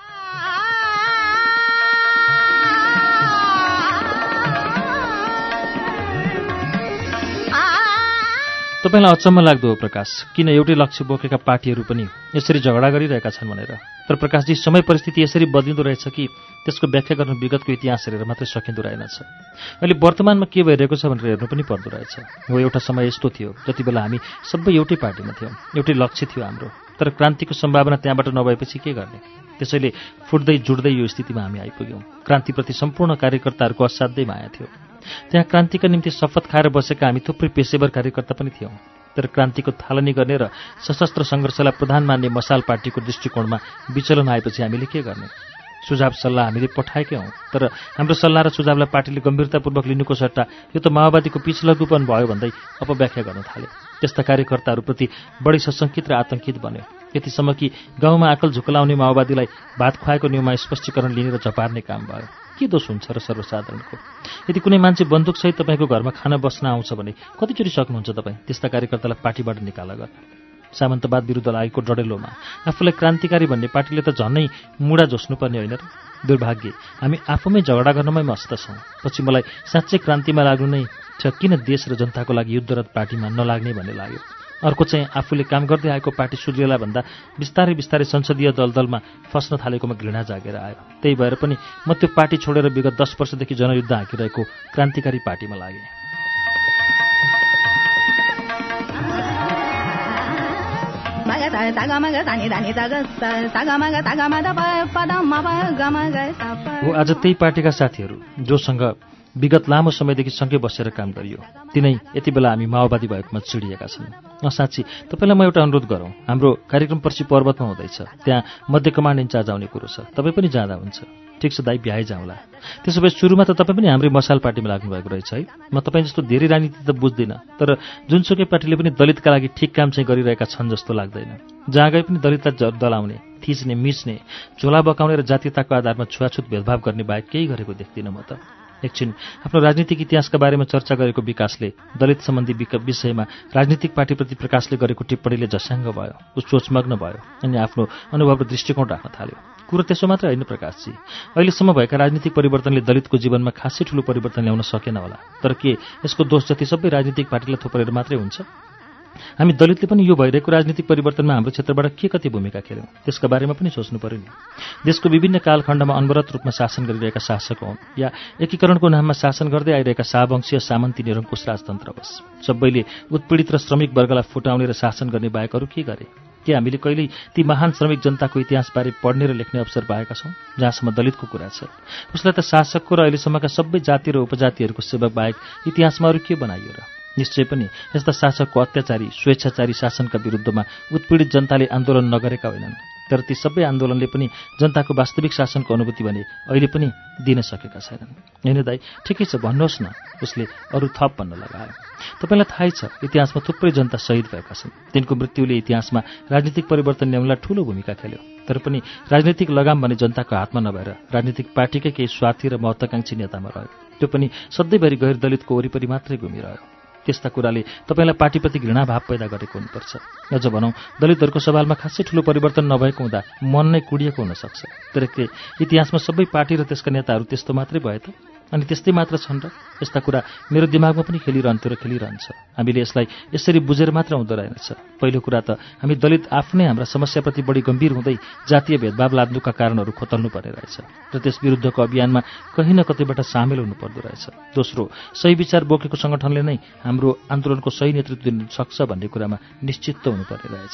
[SPEAKER 1] तपाईँलाई अचम्म लाग्दो हो प्रकाश, किन एउटै लक्ष्य बोकेका पार्टीहरू पनि यसरी झगडा गरिरहेका छन् भनेर। तर प्रकाशजी, समय परिस्थिति यसरी बदलिँदो रहेछ कि त्यसको व्याख्या गर्न विगतको इतिहास हेरेर मात्रै सकिँदो रहेनछ। अहिले वर्तमानमा के भइरहेको छ भनेर हेर्नु पनि पर्दो रहेछ। हो, एउटा समय यस्तो थियो जति बेला हामी सबै एउटै पार्टीमा थियौँ, एउटै लक्ष्य थियो हाम्रो। तर क्रान्तिको सम्भावना त्यहाँबाट नभएपछि के गर्ने? त्यसैले फुट्दै जुट्दै यो स्थितिमा हामी आइपुग्यौँ। क्रान्तिप्रति सम्पूर्ण कार्यकर्ताहरूको असाध्यै माया थियो। त्यहाँ क्रान्तिका निम्ति शपथ खाएर बसेका हामी थुप्रै पेशेवर कार्यकर्ता पनि थियौँ। तर क्रान्तिको थालनी गर्ने र सशस्त्र सङ्घर्षलाई प्रधान मान्ने मसाल पार्टीको दृष्टिकोणमा विचलन आएपछि हामीले के गर्ने? सुझाव सल्लाह हामीले पठाएकै हौँ, तर हाम्रो सल्लाह र सुझावलाई पार्टीले गम्भीरतापूर्वक लिनुको सट्टा यो त माओवादीको पिछलग्गुपन भयो भन्दै अपव्याख्या गर्न थाले। त्यस्ता कार्यकर्ताहरूप्रति बढी सशङ्कित र आतङ्कित बन्यो, यतिसम्म कि गाउँमा आकल झुकलाउने माओवादीलाई भात खुवाएको न्युमा स्पष्टीकरण लिने र झपार्ने काम भयो। के दोष हुन्छ र सर्वसाधारणको? यदि कुनै मान्छे बन्दुकसहित तपाईँको घरमा खाना बस्न आउँछ भने कतिचोटि सक्नुहुन्छ तपाईँ त्यस्ता कार्यकर्तालाई पार्टीबाट निकाला गर्न? सामन्तवाद विरुद्ध लागेको डडेलोमा आफूलाई क्रान्तिकारी भन्ने पार्टीले त झन्नै मुडा जोस्नुपर्ने होइन र? दुर्भाग्य, हामी आफूमै झगडा गर्नमै मस्त छौँ। पछि मलाई साँच्चै क्रान्तिमा लाग्नु नै छ, किन देश र जनताको लागि युद्धरत पार्टीमा नलाग्ने भन्ने लाग्यो। अर्को चाहिँ आफूले काम गर्दै आएको पार्टी सुध्रिएला भन्दा बिस्तारै बिस्तारै संसदीय दलदलमा फस्न थालेकोमा घृणा जागेर आयो। त्यही भएर पनि म त्यो पार्टी छोडेर विगत दस वर्षदेखि जनयुद्ध हाँकिरहेको क्रान्तिकारी पार्टीमा लागेँ। हो, आज त्यही पार्टीका साथीहरू जोसँग विगत लामो समयदेखि सँगै बसेर काम गरियो, तिनै यति बेला हामी माओवादी भएकोमा चिडिएका छन्। अँ साँच्ची, तपाईँलाई म एउटा अनुरोध गरौँ। हाम्रो कार्यक्रम पर्सि पर्वतमा हुँदैछ, त्यहाँ मध्य कमान्ड इन्चार्ज आउने कुरो छ। तपाईँ पनि जाँदा हुन्छ? ठिक छ दाइ, भ्याइ जाउँला। त्यसो भए सुरुमा त तपाईँ पनि हाम्रै मसाल पार्टीमा लाग्नुभएको रहेछ है? म तपाईँ जस्तो धेरै राजनीति त बुझ्दिनँ, तर जुनसुकै पार्टीले पनि दलितका लागि ठिक काम चाहिँ गरिरहेका छन् जस्तो लाग्दैन। जहाँ गए पनि दलितलाई दलाउने, थिच्ने, मिच्ने, झोला बकाउने र जातीयताको आधारमा छुवाछुत भेदभाव गर्ने बाहेक केही गरेको देख्दिनँ म त। एकछिन आफ्नो राजनीतिक इतिहासका बारेमा चर्चा गरेको विकासले दलित सम्बन्धी विषयमा राजनीतिक पार्टीप्रति प्रकाशले गरेको टिप्पणीले झस्याङ्ग भयो। ऊ सोचमग्न भयो अनि आफ्नो अनुभव र दृष्टिकोण राख्न थाल्यो। कुरो त्यसो मात्र होइन प्रकाशजी, अहिलेसम्म भएका राजनीतिक परिवर्तनले दलितको जीवनमा खासै ठुलो परिवर्तन ल्याउन सकेन होला। तर के यसको दोष जति सबै राजनीतिक पार्टीलाई थोपरेर मात्रै हुन्छ? हामी दलितले पनि यो भइरहेको राजनीतिक परिवर्तनमा हाम्रो क्षेत्रबाट के कति भूमिका खेल्यौँ त्यसका बारेमा पनि सोच्नु पर्यो नि। देशको विभिन्न कालखण्डमा अनवरत रूपमा शासन गरिरहेका शासक हुन् या एकीकरणको नाममा शासन गर्दै आइरहेका शाहवंशीय सामन्ती निरङ्कुश राजतन्त्र होस्, सबैले उत्पीडित र श्रमिक वर्गलाई फुटाउने र शासन गर्ने बाहेक अरू के गरे? के हामीले कहिल्यै ती महान श्रमिक जनताको इतिहासबारे पढ्ने र लेख्ने अवसर पाएका छौँ? जहाँसम्म दलितको कुरा छ, उसलाई त शासकको र अहिलेसम्मका सबै जाति र उपजातिहरूको सेवक बाहेक इतिहासमा अरू के बनाइयो र? निश्चय पनि यस्ता शासकको अत्याचारी स्वेच्छाचारी शासनका विरुद्धमा उत्पीडित जनताले आन्दोलन नगरेका होइनन्, तर ती सबै आन्दोलनले पनि जनताको वास्तविक शासनको अनुभूति भने अहिले पनि दिन सकेका छैनन्। हैन दाइ, ठिकै छ, भन्नुहोस् न, उसले अरू थप भन्न लगायो। तपाईँलाई थाहै छ इतिहासमा थुप्रै जनता शहीद भएका छन्। तिनको मृत्युले इतिहासमा राजनीतिक परिवर्तन ल्याउनलाई ठूलो भूमिका खेल्यो। तर पनि राजनीतिक लगाम भने जनताको हातमा नभएर राजनीतिक पार्टीकै केही स्वार्थी र महत्त्वाकांक्षी नेतामा रह्यो। त्यो पनि सधैँभरि गैर दलितको वरिपरि मात्रै घुमिरह्यो। त्यस्ता कुराले तपाईँलाई पार्टीप्रति घृणाभाव पैदा गरेको हुनुपर्छ। अझ भनौँ, दलितहरूको सवालमा खासै ठूलो परिवर्तन नभएको हुँदा मन नै कुडिएको हुन सक्छ। तर के इतिहासमा सबै पार्टी र त्यसका नेताहरू त्यस्तो मात्रै भए त? अनि त्यस्तै मात्र छन् र? यस्ता कुरा मेरो दिमागमा पनि खेलिरहन्थ्यो र खेलिरहन्छ। हामीले यसलाई यसरी बुझेर मात्र हुँदो रहेनछ। पहिलो कुरा त हामी दलित आफ्नै हाम्रा समस्याप्रति बढी गम्भीर हुँदै जातीय भेदभाव लाद्नुका कारणहरू खोतल्नु पर्ने रहेछ र त्यस विरुद्धको अभियानमा कहीँ न कतैबाट सामेल हुनुपर्दो रहेछ। दोस्रो, सही विचार बोकेको सङ्गठनले नै हाम्रो आन्दोलनको सही नेतृत्व दिन सक्छ भन्ने कुरामा निश्चित त हुनुपर्ने रहेछ।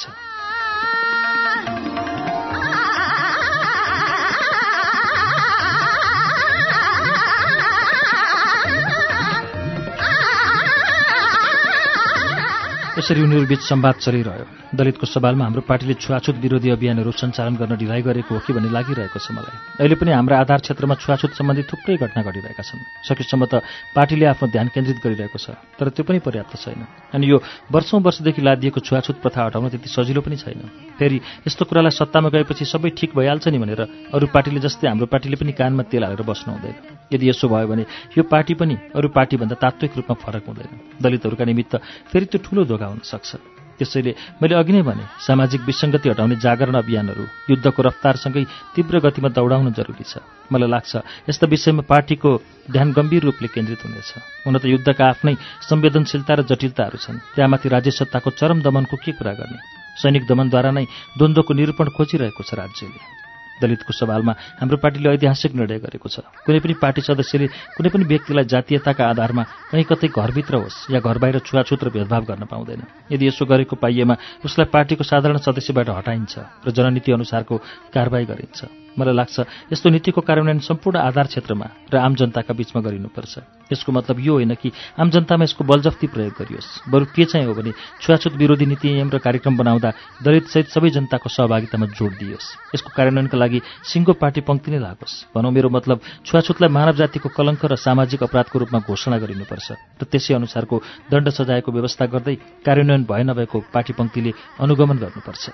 [SPEAKER 1] यसरी उनीहरूबीच संवाद चलिरह्यो। दलितको सवालमा हाम्रो पार्टीले छुवाछुत विरोधी अभियानहरू सञ्चालन गर्न ढिलाइ गरेको हो कि भन्ने लागिरहेको छ मलाई। अहिले पनि हाम्रा आधार क्षेत्रमा छुवाछुत सम्बन्धी थुप्रै घटना घटिरहेका छन्। सकेसम्म त पार्टीले आफ्नो ध्यान केन्द्रित गरिरहेको छ, तर त्यो पनि पर्याप्त छैन। अनि यो वर्षौं वर्षदेखि लादिएको छुवाछुत प्रथा हटाउन त्यति सजिलो पनि छैन। फेरि यस्तो कुरालाई सत्तामा गएपछि सबै ठिक भइहाल्छ नि भनेर अरू पार्टीले जस्तै हाम्रो पार्टीले पनि कानमा तेल हालेर बस्नु हुँदैन। यदि यसो भयो भने यो पार्टी पनि अरू पार्टीभन्दा तात्विक रूपमा फरक हुँदैन। दलितहरूका निमित्त फेरि त्यो ठूलो धोका हुन सक्छ। त्यसैले मैले अघि नै भने, सामाजिक विसङ्गति हटाउने जागरण अभियानहरू युद्धको रफ्तारसँगै तीव्र गतिमा दौडाउन जरुरी छ। मलाई लाग्छ यस्ता विषयमा पार्टीको ध्यान गम्भीर रूपले केन्द्रित हुनेछ। हुन त युद्धका आफ्नै संवेदनशीलता र जटिलताहरू छन्। त्यहाँमाथि राज्य सत्ताको चरम दमनको के कुरा गर्ने? सैनिक दमनद्वारा नै द्वन्द्वको निरूपण खोजिरहेको छ राज्यले। दलितको सवालमा हाम्रो पार्टीले ऐतिहासिक निर्णय गरेको छ। कुनै पनि पार्टी सदस्यले कुनै पनि व्यक्तिलाई जातीयताका आधारमा कहीँ कतै घरभित्र होस् या घर बाहिर छुवाछुत र भेदभाव गर्न पाउँदैन। यदि यसो गरेको पाइएमा उसलाई पार्टीको साधारण सदस्यबाट हटाइन्छ र जननीति अनुसारको कारबाही गरिन्छ। मलाई लाग्छ यस्तो नीतिको कार्यान्वयन सम्पूर्ण आधार क्षेत्रमा र आम जनताका बीचमा गरिनुपर्छ। यसको मतलब यो होइन कि आम जनतामा यसको बलजफ्ती प्रयोग गरियोस्। बरु के चाहिँ हो भने छुवाछुत विरोधी नीति नियम र कार्यक्रम बनाउँदा दलितसहित सबै जनताको सहभागितामा जोड दियोस्। यसको कार्यान्वयनका लागि सिङ्गो पार्टी पङ्क्ति नै लागोस्। भनौँ, मेरो मतलब छुवाछुतलाई मानव जातिको कलङ्क र सामाजिक अपराधको रूपमा घोषणा गरिनुपर्छ र त्यसै अनुसारको दण्ड सजायको व्यवस्था गर्दै कार्यान्वयन भए नभएको पार्टी पङ्क्तिले अनुगमन गर्नुपर्छ।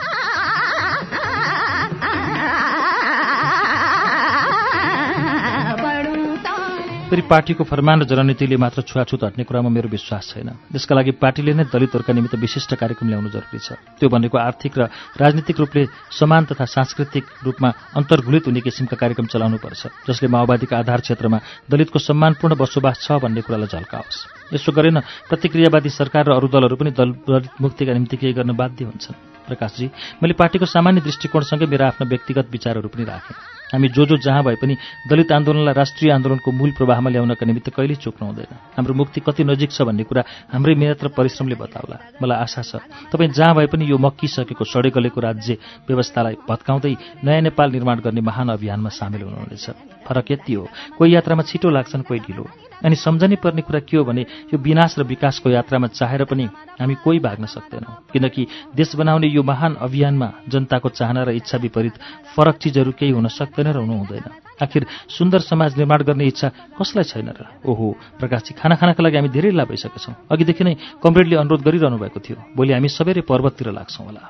[SPEAKER 1] फेरि पार्टीको फरमान र जननीतिले मात्र छुवाछुत हट्ने कुरामा मेरो विश्वास छैन। यसका लागि पार्टीले नै दलितहरूका निमित्त विशिष्ट कार्यक्रम ल्याउनु जरुरी छ। त्यो भनेको आर्थिक र राजनीतिक रूपले समान तथा सांस्कृतिक रूपमा अन्तर्घुलित हुने किसिमका कार्यक्रम चलाउनुपर्छ, जसले माओवादीका आधार क्षेत्रमा दलितको सम्मानपूर्ण बसोबास छ भन्ने कुरालाई झल्काओस्। यसो गरेन प्रतिक्रियावादी सरकार र अरू दलहरू पनि दलित मुक्तिका निम्ति केही गर्न बाध्य हुन्छन्। प्रकाशजी, मैले पार्टीको सामान्य दृष्टिकोणसँगै मेरा आफ्ना व्यक्तिगत विचारहरू पनि राखेँ। हामी जो जो जहाँ भए पनि दलित आन्दोलनलाई राष्ट्रिय आन्दोलनको मूल प्रवाहमा ल्याउनका निमित्त कहिल्यै चुक्नु हुँदैन। हाम्रो मुक्ति कति नजिक छ भन्ने कुरा हाम्रै मेहनत र परिश्रमले बताउला। मलाई आशा छ तपाईँ जहाँ भए पनि यो मक्किसकेको सडेगलेको राज्य व्यवस्थालाई भत्काउँदै नयाँ नेपाल निर्माण गर्ने महान अभियानमा सामेल हुनुहुनेछ। फरक यति हो, कोही यात्रामा छिटो लाग्छन्, कोही ढिलो। अनि सम्झनै पर्ने कुरा के हो भने यो विनाश र विकासको यात्रामा चाहेर पनि हामी कोही भाग्न सक्दैनौँ, किनकि देश बनाउने यो महान अभियानमा जनताको चाहना र इच्छा विपरीत फरक चिजहरू केही हुन सक्दैन र हुनु हुँदैन। आखिर सुन्दर समाज निर्माण गर्ने इच्छा कसलाई छैन र? ओहो प्रकाशजी, खाना खानाका लागि हामी धेरै लाभ भइसकेका छौँ। अघिदेखि नै कमरेडले अनुरोध गरिरहनु भएको थियो। भोलि हामी सबैले पर्वततिर लाग्छौँ होला।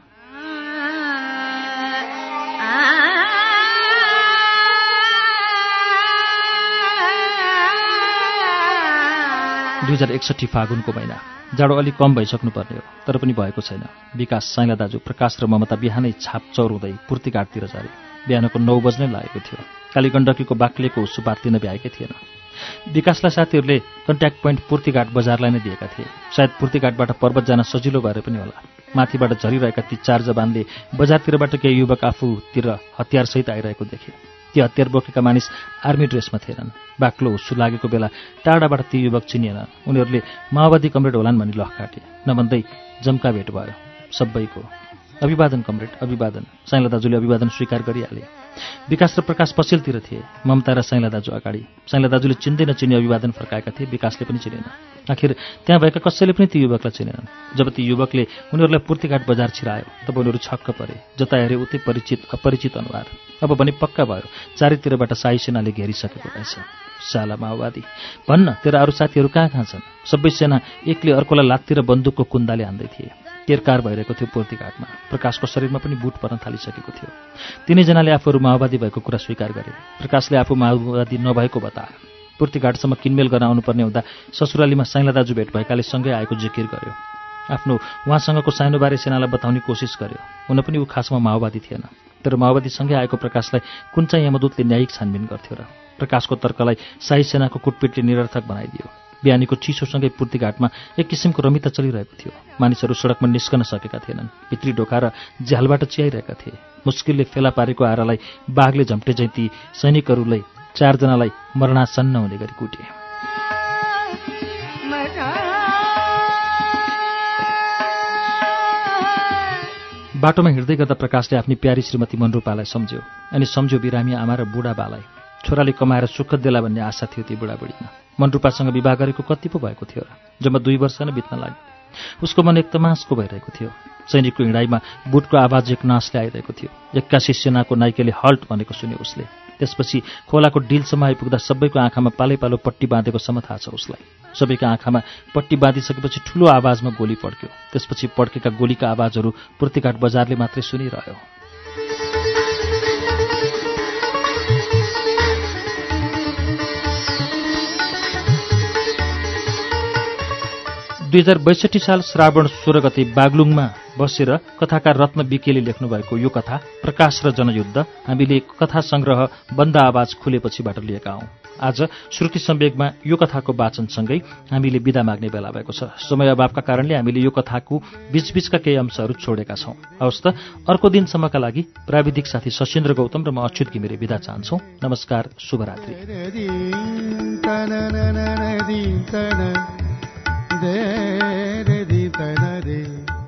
[SPEAKER 1] दुई हजार एकसठी फागुनको महिना। जाडो अलिक कम भइसक्नु पर्ने हो, तर पनि भएको छैन। विकास, साइला दाजु, प्रकाश र ममता बिहानै छापचौर हुँदै पूर्तिघाटतिर जारे। बिहानको नौ बज्नै लागेको थियो। कालीगण्डकीको बाक्लेको हुस्सु बात्तिन भ्याएकै थिएन। विकासलाई साथीहरूले कन्ट्याक्ट पोइन्ट पूर्तिघाट बजारलाई नै दिएका थिए। सायद पूर्तिघाटबाट पर्वत जान सजिलो भएर पनि होला। माथिबाट झरिरहेका ती चार जवानले बजारतिरबाट केही युवक आफूतिर हतियारसहित आइरहेको देखे। ती हतियार बोकेका मानिस आर्मी ड्रेसमा थिएनन्। बाक्लो हुस्सु लागेको बेला टाढाबाट ती युवक चिनिएन। उनीहरूले माओवादी कमरेड होलान् भनी लख काटे। नभन्दै जम्का भेट भयो सबैको। अभिवादन कमरेड, अभिवादन। साइँला दाजुले अभिवादन स्वीकार गरिहाले। विकास र प्रकाश पछिल्तिर थिए, ममता र साइँला दाजु अगाडि। साइँला दाजुले चिन्दै नचिन्ने अभिवादन फर्काएका थिए, विकासले पनि चिनेन। आखिर त्यहाँ भएका कसैले पनि ती युवकलाई चिनेनन्। जब ती युवकले उनीहरूलाई पूर्तिघाट बजार छिरायो तब उनीहरू छक्क परे। जता हेरे उतै परिचित अपरिचित अनुहार। अब भने पक्का भयो, चारैतिरबाट शाही सेनाले घेरिसकेको रहेछ। साला माओवादी, भन्न तेरा अरू साथीहरू कहाँ कहाँ छन्? सबै सेना एकले अर्कोलाई लात्ती र बन्दुकको कुन्दाले हान्दै थिए। केरकार भइरहेको थियो पूर्तिघाटमा। प्रकाशको शरीरमा पनि बुट पर्न थालिसकेको थियो। तिनैजनाले आफूहरू माओवादी भएको कुरा स्वीकार गरे। प्रकाशले आफू माओवादी नभएको बताए। पूर्तिघाटसम्म किनमेल गर्न आउनुपर्ने हुँदा ससुरालीमा साइँला दाजु भेट भएकाले सँगै आएको जिकिर गर्यो। आफ्नो उहाँसँगको सानोबारे सेनालाई बताउने कोसिस गर्यो। हुन पनि ऊ खासमा माओवादी थिएन, तर माओवादीसँगै आएको प्रकाशलाई कुन चाहिँ यमदूतले न्यायिक छानबिन गर्थ्यो र? प्रकाशको तर्कलाई शाही सेनाको कुटपिटले निरर्थक बनाइदियो। बिहानीको चिसोसँगै पूर्तिघाटमा एक किसिमको रमिता चलिरहेको थियो। मानिसहरू सडकमा निस्कन सकेका थिएनन्। भित्री ढोका र झ्यालबाट चियाइरहेका थिए। मुस्किलले फेला पारेको आरालाई बाघले झम्टे चाहिँ ती सैनिकहरूले चारजनालाई मरणासन्न हुने गरी कुटे। बाटोमा हिँड्दै गर्दा प्रकाशले आफ्नी प्यारी श्रीमती मनरूपालाई सम्झ्यो। अनि सम्झ्यो बिरामी आमा र बुढा बालाई। छोराले कमाएर सुख देला भन्ने आशा थियो ती बुढाबुढीमा। मनरूपासँग विवाह गरेको कति पो भएको थियो र? जम्मा दुई वर्ष नै बित्न लाग्यो। उसको मन एकदमासको भइरहेको थियो। सैनिकको हिँडाइमा बुटको आवाज एक नासले आइरहेको थियो। एक्कासी सेनाको नाइकेले हल्ट भनेको सुन्यो उसले। त्यसपछि खोलाको डिलसम्म आइपुग्दा सबैको आँखामा पालै पालो पट्टी बाँधेको सम्म थाहा छ उसलाई। सबैका आँखामा पट्टी बाँधिसकेपछि ठूलो आवाजमा गोली पड्क्यो। त्यसपछि पड्केका गोलीका आवाजहरू पूर्तिघाट बजारले मात्रै सुनिरह्यो। दुई हजार बैसठी साल श्रावण सोह्र गते बागलुङमा बसेर कथाकार रत्न बिकेले लेख्नुभएको यो कथा प्रकाश र जनयुद्ध हामीले कथा संग्रह बन्द आवाज खुलेपछिबाट लिएका हौं। आज श्रुति सम्वेगमा यो कथाको वाचनसँगै हामीले बिदा माग्ने बेला भएको छ। समय अभावका कारणले हामीले यो कथाको बीचबीचका केही अंशहरू छोडेका छौं। हवस् त, अर्को दिनसम्मका लागि प्राविधिक साथी सशिन्द्र गौतम र म अच्युत घिमिरे बिदा चाहन्छौं। नमस्कार, शुभरात्रि। दे दे दी तना दे